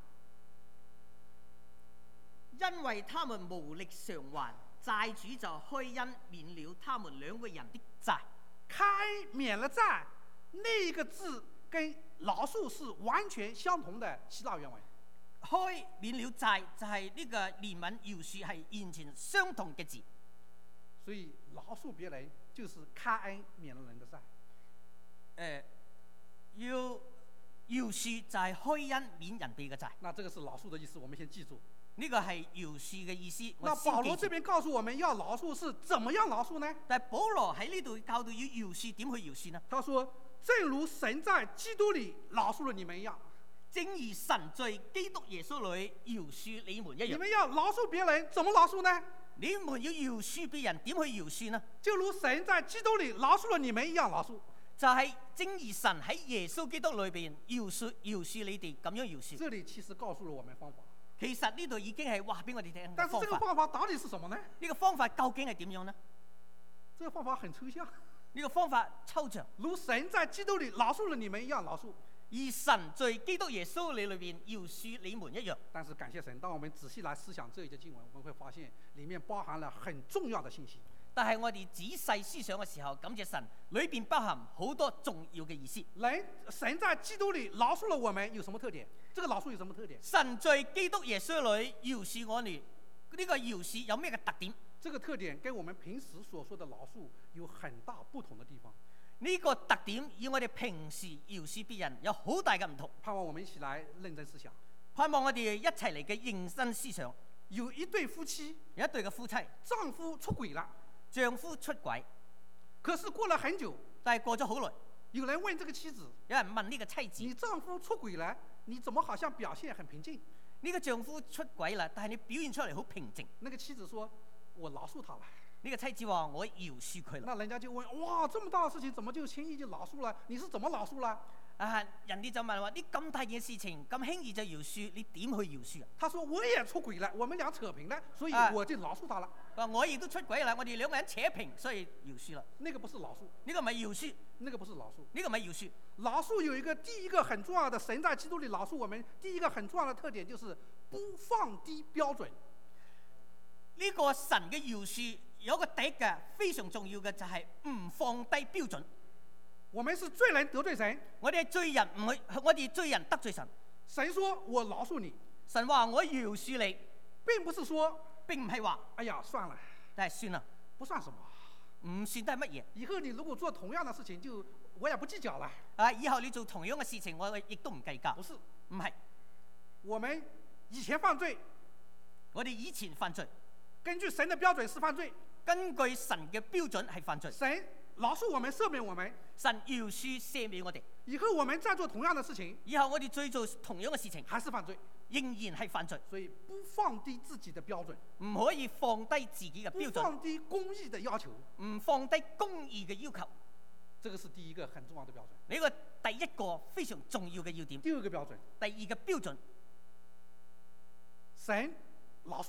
因為他們無力償還，債主就開恩免了他們2個人的債。 開恩免了債，那一個字跟饒恕是完全相同的希臘原文。 開免了債就係呢個原文饒恕係完全相同嘅字。 所以饒恕別人就是開恩免了人的債。 要饒恕就係開恩免人哋嘅債。 那這個是饒恕的意思，我們先記住。 呢個係饒恕嘅意思。 那保羅這邊告訴我們要饒恕是怎麼樣饒恕呢？ 但係保羅喺呢度教導要饒恕，點去饒恕呢？ 他說：正如神在基督裏饒恕了你們一樣。 正如神在基督耶穌裏饒恕你們一樣。 你們要饒恕別人，怎麼饒恕呢？ 你們要饒恕別人，點去饒恕呢？ 就如神在基督裏饒恕了你們一樣饒恕。 就係正如神喺耶穌基督裏邊饒恕你哋咁樣饒恕。 這裡其實告訴了我們方法。 其實呢度已經係話俾我哋聽。 但是這個方法到底是什麼呢？ 呢個方法究竟係點樣呢？ 這個方法很抽象。 呢個方法抽象。 如神在基督裏饒恕了你們一樣饒恕。 而神在基督耶穌裏邊饒恕你們一樣。 但是感謝神，當我們仔細來思想這一節經文，我們會發現裡面包含了很重要的信息。 但係我哋仔細思想嘅時候，感謝神，裏邊包含好多重要嘅意思。 神在基督裏饒恕了我們，有什麼特點？這個饒恕有什麼特點？ 神在基督耶穌裏饒恕我哋，呢個饒恕有咩嘅特點？ 這個特點跟我們平時所說的饒恕有很大不同的地方。 呢個特點與我哋平時饒恕別人有好大嘅唔同。 盼望我們一起來認真思想。 盼望我哋一齊嚟嘅認真思想。 有一對夫妻， 有一對嘅夫妻， 丈夫出軌了。 丈夫出軌， 可是過了很久， 但係過咗好耐， 有人問這個妻子， 有人問呢個妻子：你丈夫出軌了，你怎麼好像表現很平靜？ 呢個丈夫出軌啦，但係你表現出嚟好平靜。 那個妻子說：我饒恕他了。 呢個妻子話：我饒恕佢啦。 那人家就問：哇，這麼大的事情，怎麼就輕易就饒恕了？你是怎麼饒恕了？ 人哋就問話：呢咁大件事情，咁輕易就饒恕，你點去饒恕啊？ 他說：我也出軌了，我們倆扯平了，所以我就饒恕他了。 我亦都出軌啦，我哋兩個人扯平，所以饒恕啦。 那個不是饒恕， 呢個唔係饒恕， 那個不是饒恕， 呢個唔係饒恕。 饒恕有一個第一個很重要的，神在基督裏饒恕我們，第一個很重要的特點就是不放低標準。 呢個神嘅饒恕有一個第一嘅非常重要嘅就係唔放低標準。 我們是罪人得罪神， 我哋係罪人，唔係我哋罪人得罪神。 神說我饒恕你， 神話我饒恕你， 並不是說並唔係話哎呀算了， 但係算啦， 不算什麼， 唔算得係乜嘢。 以後你如果做同樣的事情，就我也不計較了。 以後你做同樣嘅事情，我亦都唔計較。 不是， 唔係。 我們以前犯罪， 我哋以前犯罪， 根據神的標準是犯罪， 根據神嘅標準係犯罪。 神饒恕我們，赦免我們， 神饒恕赦免我哋。 以後我們再做同樣的事情， 以後我哋再做同樣嘅事情， 還是犯罪， 仍然係犯罪。 所以不放低自己的標準， 唔可以放低自己嘅標準， 不放低公義的要求， 唔放低公義嘅要求。 這個是第一個很重要的標準。 呢個第一個非常重要嘅要點。 第二個標準， 第二個標準， 神饒恕我們，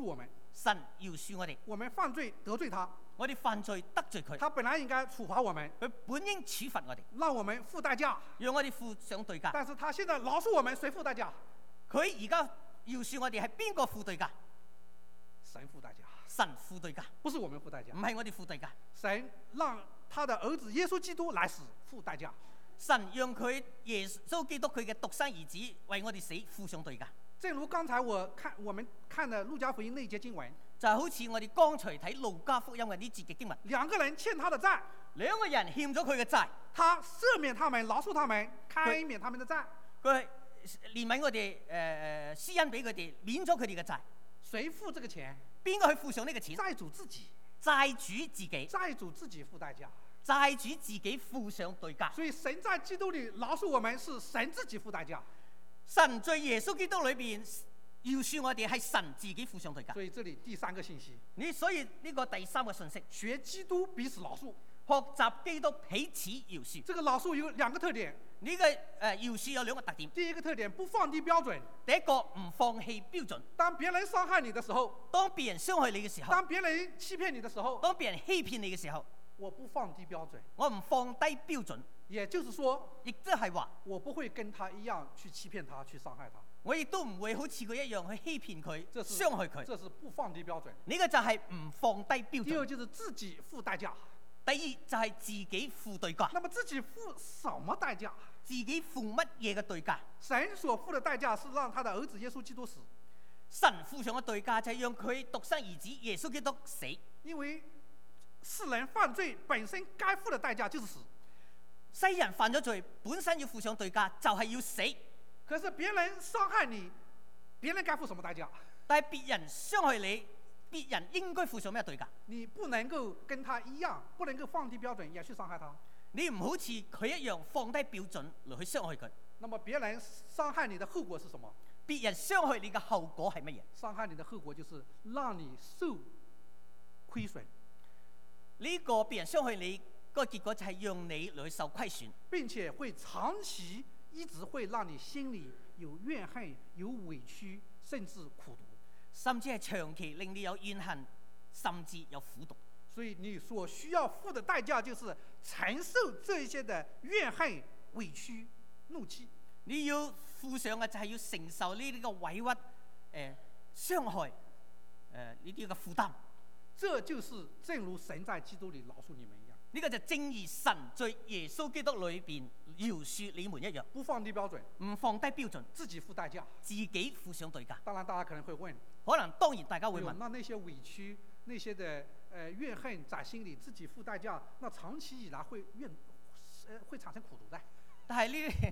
神饒恕我哋， 我們犯罪得罪他， 我哋犯罪得罪佢， 他本來應該處罰我們， 佢本應處罰我哋， 讓我們付代價， 讓我哋付上對價。 但是他現在饒恕我們，誰付代價？ 佢而家饒恕我哋係邊個付對價？ 神付代價， 神付對價， 不是我們付代價。 唔係我哋付對價。 神讓他的兒子耶穌基督來死，付代價。 神讓佢耶穌基督佢嘅獨生兒子為我哋死，付上對價。 正如剛才我們看的路加福音那一節經文， 就係好似我哋剛才睇路加福音嘅呢節嘅經文， 兩個人欠他的債， 兩個人欠咗佢嘅債， 他赦免他們，饒恕他們，開免他們的債。 佢憐憫我哋，施恩俾佢哋，免咗佢哋嘅債。 誰付這個錢？ 邊個去付上呢個錢？ 債主自己。 債主自己。 債主自己付代價。 債主自己付上對價。 所以神在基督裏饒恕我們，是神自己付代價。 神在耶穌基督裏邊饒恕我哋，係神自己付上對價。 所以這裏第三個信息， 所以呢個第三個信息， 學基督彼此饒恕， 學習基督彼此饒恕。 這個饒恕有兩個特點。 呢個饒恕有兩個特點。 第一個特點，不放低標準。 第一個，唔放棄標準。 當別人傷害你的時候， 當別人傷害你嘅時候， 當別人欺騙你的時候， 當別人欺騙你嘅時候， 我不放低標準。 我唔放低標準。 也就是說， 亦都係話， 我不會跟他一樣去欺騙他，去傷害他。 我亦都唔會好似佢一樣去欺騙佢、傷害佢。 這是不放低標準。 呢個就係唔放低標準。 第二就是自己付代價。 第二就係自己付對價。 那麼自己付什麼代價？ 自己付乜嘢嘅對價？ 神所付的代價是讓他的兒子耶穌基督死。 神付上嘅對價就係讓佢獨生兒子耶穌基督死。 因為世人犯罪本身該付的代價就是死。 世人犯咗罪，本身要付上對價，就係要死。 可是別人傷害你，別人該付什麼代價？ 但係別人傷害你，別人應該付上咩對價？ 你不能夠跟他一樣，不能夠放低標準也去傷害他。 你唔好似佢一樣放低標準嚟去傷害佢。 那麼別人傷害你的後果是什麼？ 別人傷害你嘅後果係乜嘢？ 傷害你的後果就是讓你受虧損。 呢個別人傷害你個結果就係讓你嚟去受虧損， 並且會長期一直會讓你心裡有怨恨、有委屈，甚至苦毒。 甚至係長期令你有怨恨，甚至有苦毒。 所以你所需要付的代價就是承受這些的怨恨、委屈、怒氣。 你要付上嘅就係要承受呢啲嘅委屈、傷害、呢啲嘅負擔。 這就是正如神在基督裡饒恕你們一樣。 呢個就正如神在耶穌基督裏邊饒恕你們一樣。 不放低標準， 唔放低標準， 自己付代價， 自己付上對價。 當然，大家可能會問， 當然大家會問， 那些委屈、那些的怨恨在心裡，自己付代價，那長期以來會產生苦毒的。 但係呢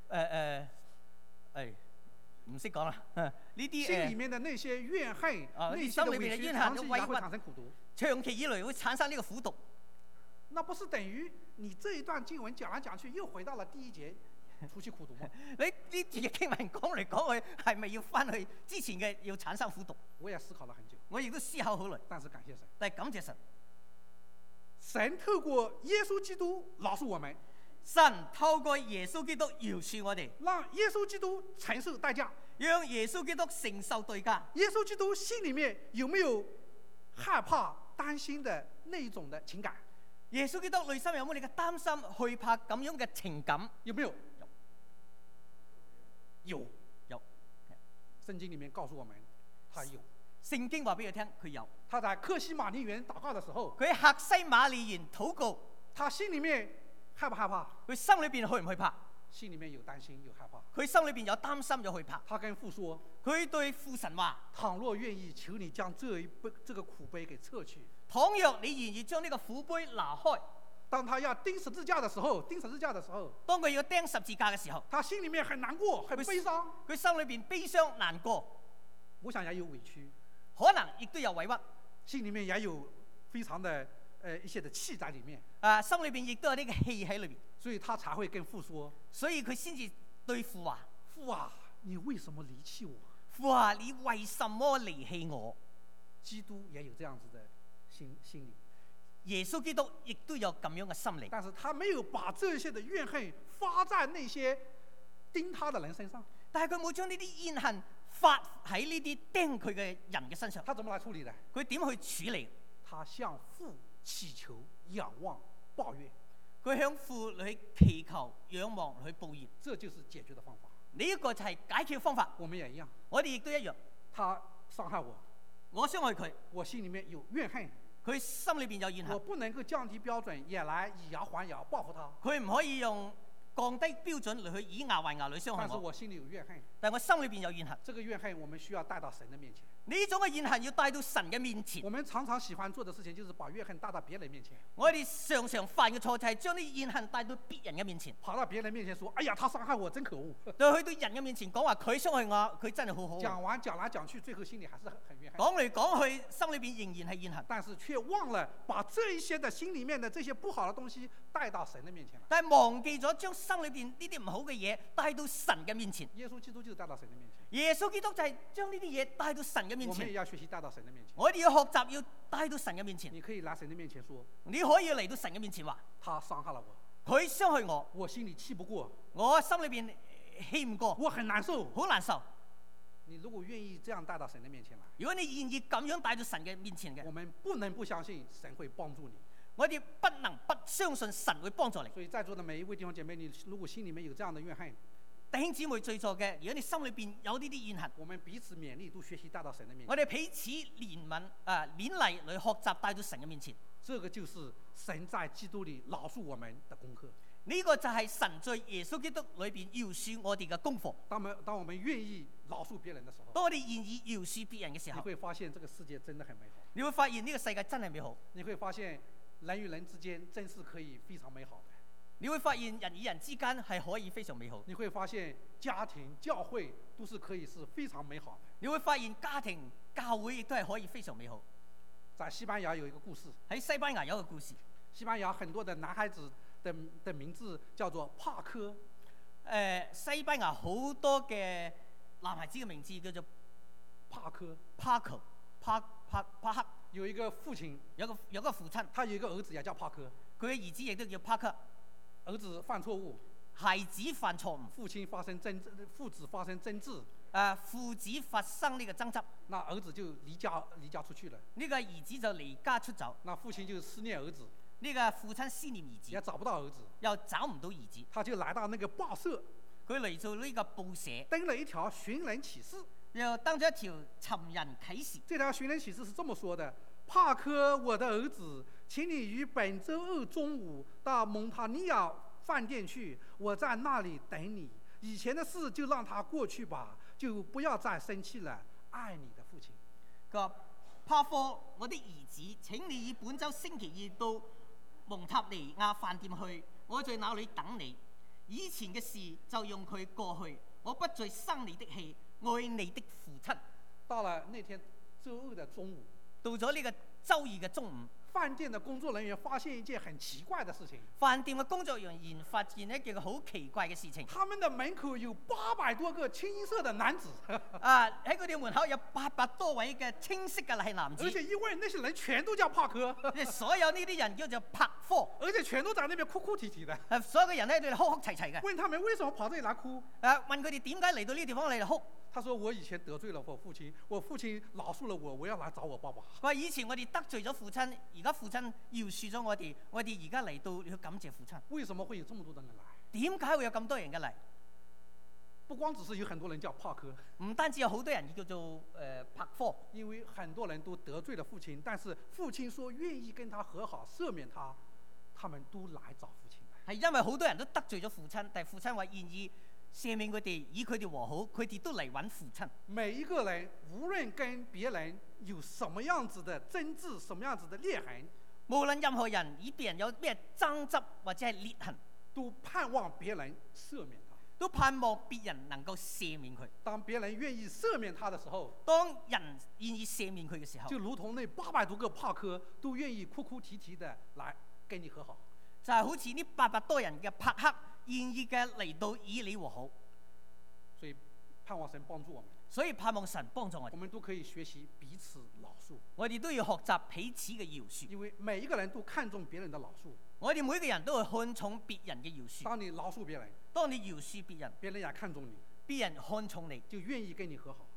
啲唔識講啦。呢啲心裡面的那些怨恨、那些的委屈，長期以來會產生苦毒。 長期以來會產生呢個苦毒。 那不是等於你這一段經文講來講去，又回到了第一節，除去苦毒嗎？ 你呢段經文講嚟講去，係咪要翻去之前嘅要產生苦毒？ 我也思考了很久， 我亦都思考好耐。 但是感謝神， 但係感謝神， 神透過耶穌基督饒恕我們， 神透過耶穌基督饒恕我哋， 讓耶穌基督承受代價， 讓耶穌基督承受對價。 耶穌基督心裡面有沒有害怕、擔心的那一種的情感？ 耶穌基督內心有冇你嘅擔心、害怕咁樣嘅情感？ 有沒有？ 有。 聖經裡面告訴我們，他有。 聖經話俾佢聽，佢有。 他在客西馬尼園禱告的時候， 佢喺客西馬尼園禱告， 他心裡面害不害怕？ 佢心裏邊害唔害怕？ 心裡面有擔心，有害怕。 佢心裏邊有擔心，有害怕。 他跟父說， 佢對父神話： 倘若願意，求你將這個苦杯給撤去。 倘若你願意將呢個苦杯拿開。 當他要釘十字架的時候， 當佢要釘十字架嘅時候， 他心裡面很難過，很悲傷。 佢心裏邊悲傷難過， 我想也有委屈， 可能亦都有委屈， 心裡面也有非常的一些的氣在裡面。 心裏邊亦都有呢個氣喺裏邊， 所以他才會跟父說， 所以佢先至對父話： 父啊，你為什麼離棄我？ 父啊，你為什麼離棄我？ 基督也有這樣子的心理。 耶穌基督亦都有咁樣嘅心理， 但是他沒有把這些的怨恨發在那些釘他的人身上。 但係佢冇將呢啲怨恨發喺呢啲釘佢嘅人嘅身上。 他怎麼來處理的？ 佢點去處理？ 他向父祈求、仰望、抱怨， 佢向父去祈求、仰望、去抱怨。 這就是解決的方法。 呢一個就係解決方法。 我們也一樣， 我哋亦都一樣。 他傷害我， 我傷害佢， 我心裡面有怨恨， 佢心裏邊有怨恨。 我不能夠降低標準，也來以牙還牙報復他。 佢唔可以用降低標準嚟去以牙還牙嚟傷害但是我心裡有怨恨， 但我心裏邊有怨恨。 這個怨恨我們需要帶到神的面前。 呢種嘅怨恨要帶到神嘅面前。 我們常常喜歡做的事情就是把怨恨帶到別人面前。 我哋常常犯嘅錯就係將啲怨恨帶到別人嘅面前， 跑到別人面前說：哎呀，他傷害我，真可惡。 就去到人嘅面前講話佢傷害我，佢真係好好。 講來講去，最後心裡還是很怨恨。 講嚟講去，心裏邊仍然係怨恨， 但是卻忘了把這一些的心裡面的這些不好的東西帶到神的面前來。 但係忘記咗將心裏邊呢啲唔好嘅嘢帶到神嘅面前。 耶穌基督就是帶到神的面前。 耶穌基督就係將呢啲嘢帶到神嘅面前。 我們也要學習帶到神的面前。 我哋要學習要帶到神嘅面前。 你可以來神的面前說： 你可以嚟到神嘅面前話， 他傷害了我， 佢傷害我， 我心裡氣不過， 我心裏邊氣唔過， 我很難受， 好難受。 你如果願意這樣帶到神的面前來， 如果你願意咁樣帶到神嘅面前嘅， 我們不能不相信神會幫助你。 我哋不能不相信神會幫助你。 所以在座的每一位弟兄姐妹，你如果心裡面有這樣的怨恨， 弟兄姊妹在座嘅，如果你心裏邊有呢啲怨恨， 我們彼此勉勵，都學習帶到神的面前。 我哋彼此憐憫勉勵嚟學習帶到神嘅面前。 這個就是神在基督裡饒恕我們的功課。 呢個就係神在耶穌基督裏邊饒恕我哋嘅功課。 當我們願意饒恕別人的時候， 當我哋願意饒恕別人嘅時候， 你會發現這個世界真的很美好。 你會發現呢個世界真係美好。 你會發現人與人之間真是可以非常美好的。 你會發現人與人之間係可以非常美好。 你會發現家庭、教會都是可以是非常美好的。 你會發現家庭、教會亦都係可以非常美好。 在西班牙有一個故事， 喺西班牙有一個故事。 西班牙很多的男孩子的名字叫做帕科。 西班牙好多嘅男孩子嘅名字叫做帕科。 帕克。 有一個父親， 有個父親， 他有一個兒子也叫帕科。 佢嘅兒子亦都叫帕克。 兒子犯錯誤， 孩子犯錯誤， 父子發生爭執， 父子發生呢個爭執， 那兒子就離家出去了。 呢個兒子就離家出走， 那父親就思念兒子， 呢個父親思念兒子， 也找不到兒子， 又找唔到兒子， 他就來到那個報社， 佢嚟做呢個報社， 登了一條尋人啟事， 又登咗一條尋人啟事。 這條尋人啟事是這麼說的：帕科，我的兒子，請你於本週二中午到蒙塔尼亞飯店去，我在那裡等你。以前的事就讓他過去吧，就不要再生氣了。愛你的父親。 佢話：帕科，我的兒子，請你於本週星期二到蒙塔尼亞飯店去，我在那裡等你。以前嘅事就用佢過去，我不再生你的氣，愛你的父親。 到了那天週二的中午， 到咗呢個週二嘅中午， 飯店的工作人員發現一件很奇怪的事情。 飯店嘅工作人員發現一件好奇怪嘅事情。 他們的門口有800多個青色的男子。 喺佢哋門口有800多位嘅青色嘅係男子。 而且一問，那些人全都叫帕科。 所有呢啲人叫做帕科。 而且全都在那邊哭哭啼啼的。 所有嘅人喺度哭哭齊齊嘅。 問他們為什麼跑這裡來哭？ 問佢哋點解嚟到呢個地方嚟度哭？ 他說：我以前得罪了我父親，我父親饒恕了我，我要來找我爸爸。 話以前我哋得罪咗父親，而家父親饒恕咗我哋，我哋而家嚟到去感謝父親。 為什麼會有這麼多人來？ 點解會有咁多人嘅嚟？ 不光只是有很多人叫帕科， 唔單止有好多人叫做帕科， 因為很多人都得罪了父親，但是父親說願意跟他和好，赦免他，他們都來找父親來。 係因為好多人都得罪咗父親，但係父親話願意赦免佢哋，以佢哋和好，佢哋都嚟揾父親。 每一個人無論跟別人有什麼樣子的爭執，什麼樣子的裂痕， 無論任何人與別人有咩爭執或者係裂痕， 都盼望別人赦免他， 都盼望別人能夠赦免佢。 當別人願意赦免他的時候， 當人願意赦免佢嘅時候， 就如同那800多個帕科都願意哭哭啼啼的來跟你和好。 就係好似呢800多人嘅帕克願意嘅嚟到與你和好， 所以盼望神幫助我們。 所以盼望神幫助我哋。 我們都可以學習彼此饒恕。 我哋都要學習彼此嘅饒恕。 因為每一個人都看重別人的饒恕。 我哋每個人都會看重別人嘅饒恕。 當你饒恕別人， 當你饒恕別人， 別人也看重你， 別人看重你， 就願意跟你和好，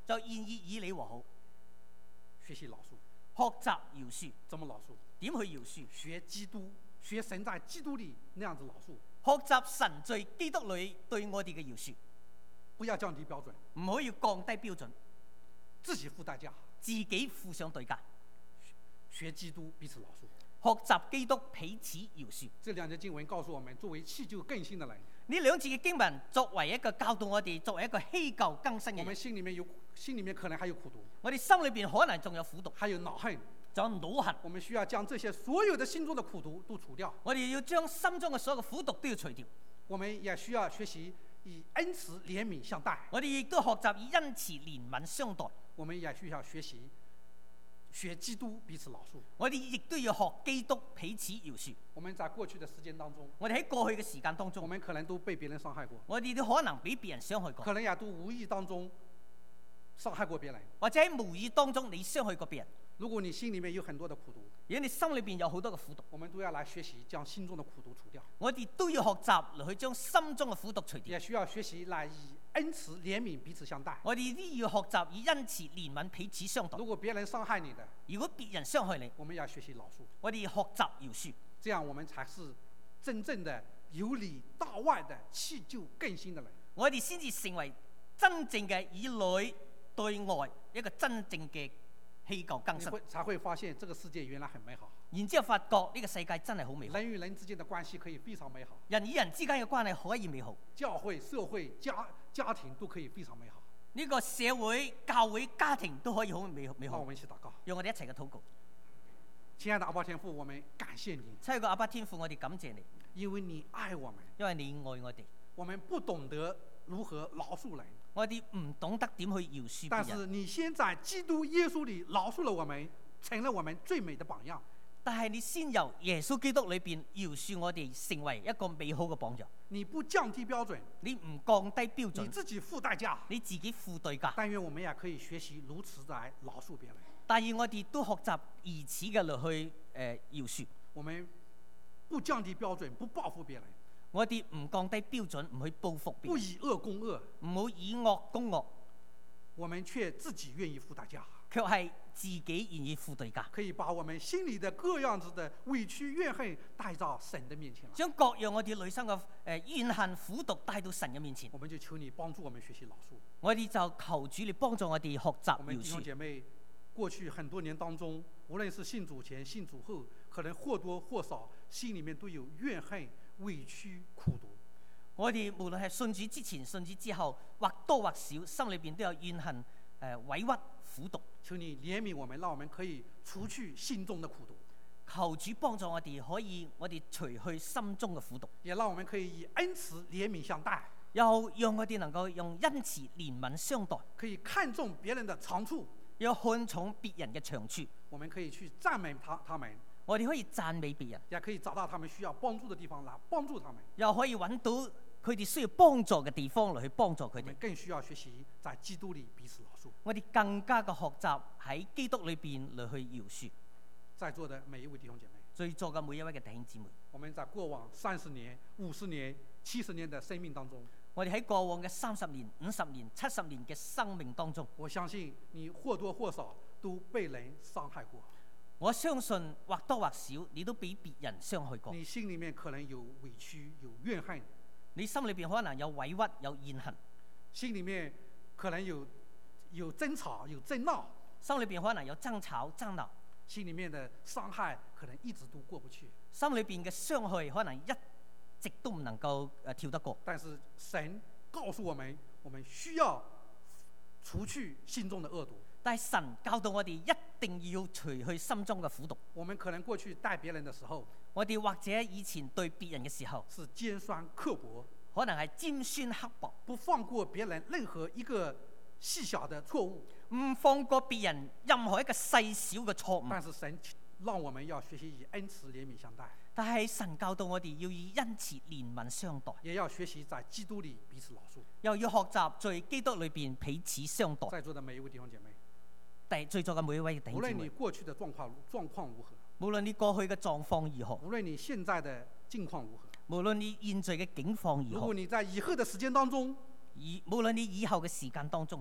就願意與你和好。 学习饶恕， 學習饒恕， 怎么饶恕？ 點去饒恕？ 学基督，学神在基督里那样子饶恕， 學習神在基督裏對我哋嘅饒恕， 不要降低标准， 唔可以降低標準， 自己付代价。 自己付上代價。 学基督，彼此饶恕。 學習基督彼此饒恕。 这两节经文告诉我們，作為棄舊更新的人， 呢兩次嘅經文作為一個教導我哋，作為一個稀舊更新嘅人， 我們心裡面可能還有苦毒， 我哋心裏邊可能仲有苦毒， 還有惱恨， 仲有惱恨。 我們需要將這些所有的心中的苦毒都除掉。 我哋要將心中嘅所有嘅苦毒都要除掉。 我們也需要學習以恩慈憐憫相待。 我哋亦都學習以恩慈憐憫相待。 我們也需要學習學基督彼此饒恕。 我哋亦都要學基督彼此饒恕。 我們在過去的時間當中， 我哋喺過去嘅時間當我中， 們可能都被別人傷害過， 我哋都可能俾別人傷害過， 可能也都無意當中傷害過別人。 或者喺無意當中你傷害過別人。 如果你心裡面有很多的苦毒， 如果你心裏邊有好多嘅苦毒， 我們都要來學習將心中的苦毒除掉。 我哋都要學習嚟去將心中嘅苦毒除掉。 也需要學習來以恩慈憐憫彼此相待。 我哋都要學習以恩慈憐憫彼此相待。 如果別人傷害你的， 如果別人傷害你， 我們要學習饒恕， 我哋要學習饒恕， 這樣我們才是真正的由裡到外的棄舊更新的人。 我哋先至成為真正嘅以裡對外一個真正嘅棄舊更新。 才會發現這個世界原來很美好， 然之後發覺呢個世界真係好美好， 人與人之間的關係可以非常美好， 人與人之間嘅關係可以美好， 教會、社會、家庭都可以非常美好。 呢個社會、教會、家庭都可以好美讓好我。們一起禱告。 讓我哋一齊嘅禱告。 親愛的阿爸天父，我們感謝你， 親愛嘅阿爸天父，我哋感謝你， 因為你愛我們， 因為你愛我哋。 我們不懂得如何饒恕人， 我哋唔懂得點去饒恕但別人， 是你先在基督耶穌裡饒恕了我們，成了我們最美的榜樣。 但係你先由耶穌基督裏邊饒恕我哋，成為一個美好嘅榜樣。 你不降低標準， 你唔降低標準， 你自己付代價， 你自己付代價。 但願我們也可以學習如此來饒恕別人。 但願我哋都學習如此嘅嚟去饒恕。 我們不降低標準，不報復別人， 我哋唔降低標準，唔去報復別人， 不以惡攻惡， 唔好以惡攻惡， 我們卻自己願意付代價， 卻係自己願意付代價， 可以把我們心裡的各樣子的委屈怨恨帶到神的面前來。 將各樣我哋內心嘅怨恨苦毒帶到神嘅面前。 我們就求你幫助我們學習饒恕。 我哋就求主你幫助我哋學習饒我們弟兄恕。 姐妹，過去很多年當中，無論是信主前、信主後，可能或多或少心裡面都有怨恨、委屈、苦毒。 我哋無論係信主之前、信主之後，或多或少心裏邊都有怨恨、委屈、苦毒。 求你憐憫我們，讓我們可以除去心中的苦毒， 求主幫助我哋，可以我哋除去心中嘅苦毒， 也讓我們可以以恩慈憐憫相待， 又讓我哋能夠用恩慈憐憫相待， 可以看重別人的長處， 又看重別人嘅長處。 我們可以去讚美他們， 我哋可以讚美別人， 也可以找到他們需要幫助的地方來幫助他們。 又可以揾到佢哋需要幫助嘅地方嚟去幫助佢哋我們。更需要學習在基督裡彼此饒恕。 我哋更加嘅學習喺基督裏邊嚟去饒恕。 在座的每一位弟兄姐妹， 在座嘅每一位嘅弟兄姊妹， 我們在過往30年、50年、70年的生命當中， 我哋喺過往嘅30年、50年、70年嘅生命當中， 我相信你或多或少都被人傷害過。 我相信或多或少你都俾別人傷害過。 你心裡面可能有委屈、有怨恨， 你心裏邊可能有委屈、有怨恨， 心裡面可能有爭吵、有爭鬧， 心裏邊可能有爭吵、爭鬧， 心裡面的傷害可能一直都過不去。 心裏邊嘅傷害可能一直都唔能夠跳得過。 但是神告訴我們，我們需要除去心中的惡毒。 但係神教導我哋一定要除去心中嘅苦毒。 我們可能過去待別人的時候， 我哋或者以前對別人嘅時候， 是尖酸刻薄， 可能係尖酸刻薄， 不放過別人任何一個細小的錯誤。 唔放過別人任何一個細小嘅錯誤。 但是神讓我們要學習以恩慈憐憫相待， 但係神教導我哋要以恩慈憐憫相待， 也要學習在基督裡彼此饒恕。 又要學習在基督裏邊彼此相待。 在座的每一位弟兄姐妹， 在座嘅每一位弟無論你兄姊妹， 過去的狀況如何， 無論你過去嘅狀況如何， 無論你現在的境況如何， 無論你現在嘅境況如何如果，你在以後的時間當中， 無論你以後嘅時間當中，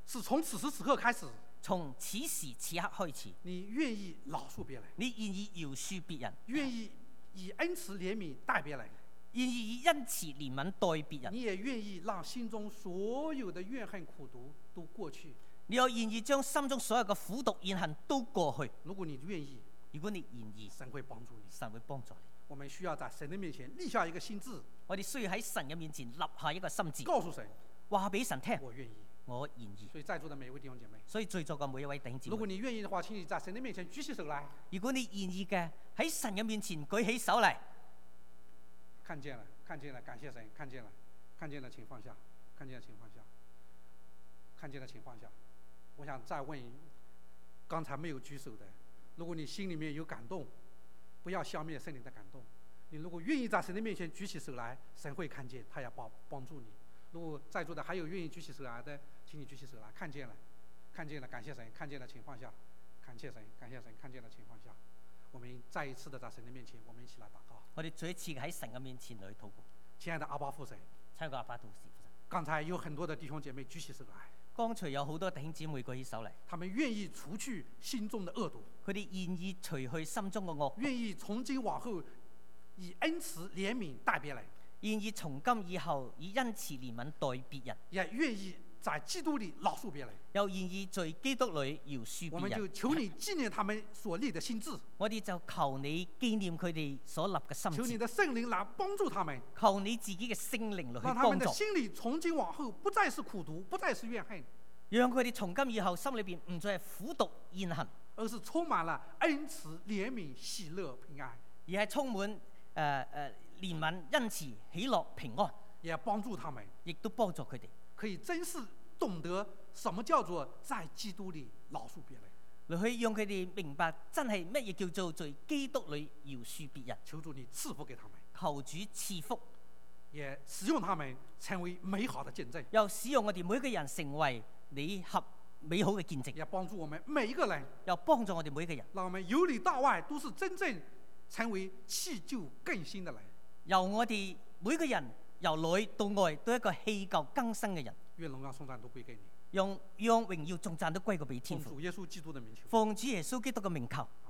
是從此時此刻開始， 從此時此刻開始， 你願意饒恕別人， 你願意饒恕別人， 願意以恩慈憐憫待別人， 願意以恩慈憐憫待別人， 你也願意讓心中所有的怨恨苦毒都過去。 你又願意將心中所有嘅苦毒怨恨都過去。 如果你願意， 如果你願意， 神會幫助你。 神會幫助你。 我們需要在神的面前立下一個心志， 我哋需要喺神嘅面前立下一個心志， 告訴神， 話俾神聽， 我願意。 我願意。 所以在座的每一位弟兄姐妹， 所以在座嘅每一位弟兄姊妹， 如果你願意的話，請你在神的面前舉起手來。 如果你願意嘅，喺神嘅面前舉起手嚟。 看見了，看見了，感謝神，看見了，看見了，請放下，看見了，請放下，看見了，請放下。我想再問剛才沒有舉手的，如果你心裡面有感動，不要消滅聖靈的感動。你如果願意在神的面前舉起手來，神會看見，他要幫助你。如果在座的還有願意舉起手來的，請你舉起手來。看見了，看見了，感謝神，看見了，請放下。感謝神，感謝神，看見了，請放下。我們再一次的在神的面前，我們一起來禱告。 我哋再一次喺神嘅面前嚟禱告。 親愛的阿爸父神， 親愛的阿爸父神， 剛才有很多的弟兄姐妹舉起手來， 剛才有好多弟兄姊妹舉起手嚟， 他們願意除去心中的惡毒， 佢哋願意除去心中嘅惡毒， 願意從今往後以恩慈憐憫待別人， 願意從今以後以恩慈憐憫待別人， 也願意在基督裏饒恕別人。 又願意在基督裏饒恕我們就別人。 求你紀念他們所立的心志， 我哋就求你紀念佢哋所立嘅心求你志， 的聖靈來幫助他們， 求你自己嘅聖靈嚟去讓他們的幫助， 心裏從今往後不再是苦毒，不再是怨恨， 讓佢哋從今以後心裏邊唔再係苦毒怨恨， 而是充滿了恩慈憐憫喜樂平安， 而係充滿憐憫恩慈喜樂平安， 也幫助他們亦都幫助佢哋可以真是懂得什麼叫做在基督裏饒恕別人。 嚟去讓佢哋明白真係乜嘢叫做在基督裏饒恕別人。 求主你賜福給他們， 求主賜福， 也使用他們成為美好的見證， 又使用我哋每一個人成為你合美好嘅見證， 也幫助我們每一個人， 又幫助我哋每一個人， 讓我們由裏到外都是真正成為棄舊更新的人。 由我哋每一個人由內到外都係一個棄舊更新嘅人。 願榮耀頌讚都歸給你， 讓榮耀頌讚都歸過俾天父。 奉主耶穌基督的名求。 奉主耶穌基督嘅名求。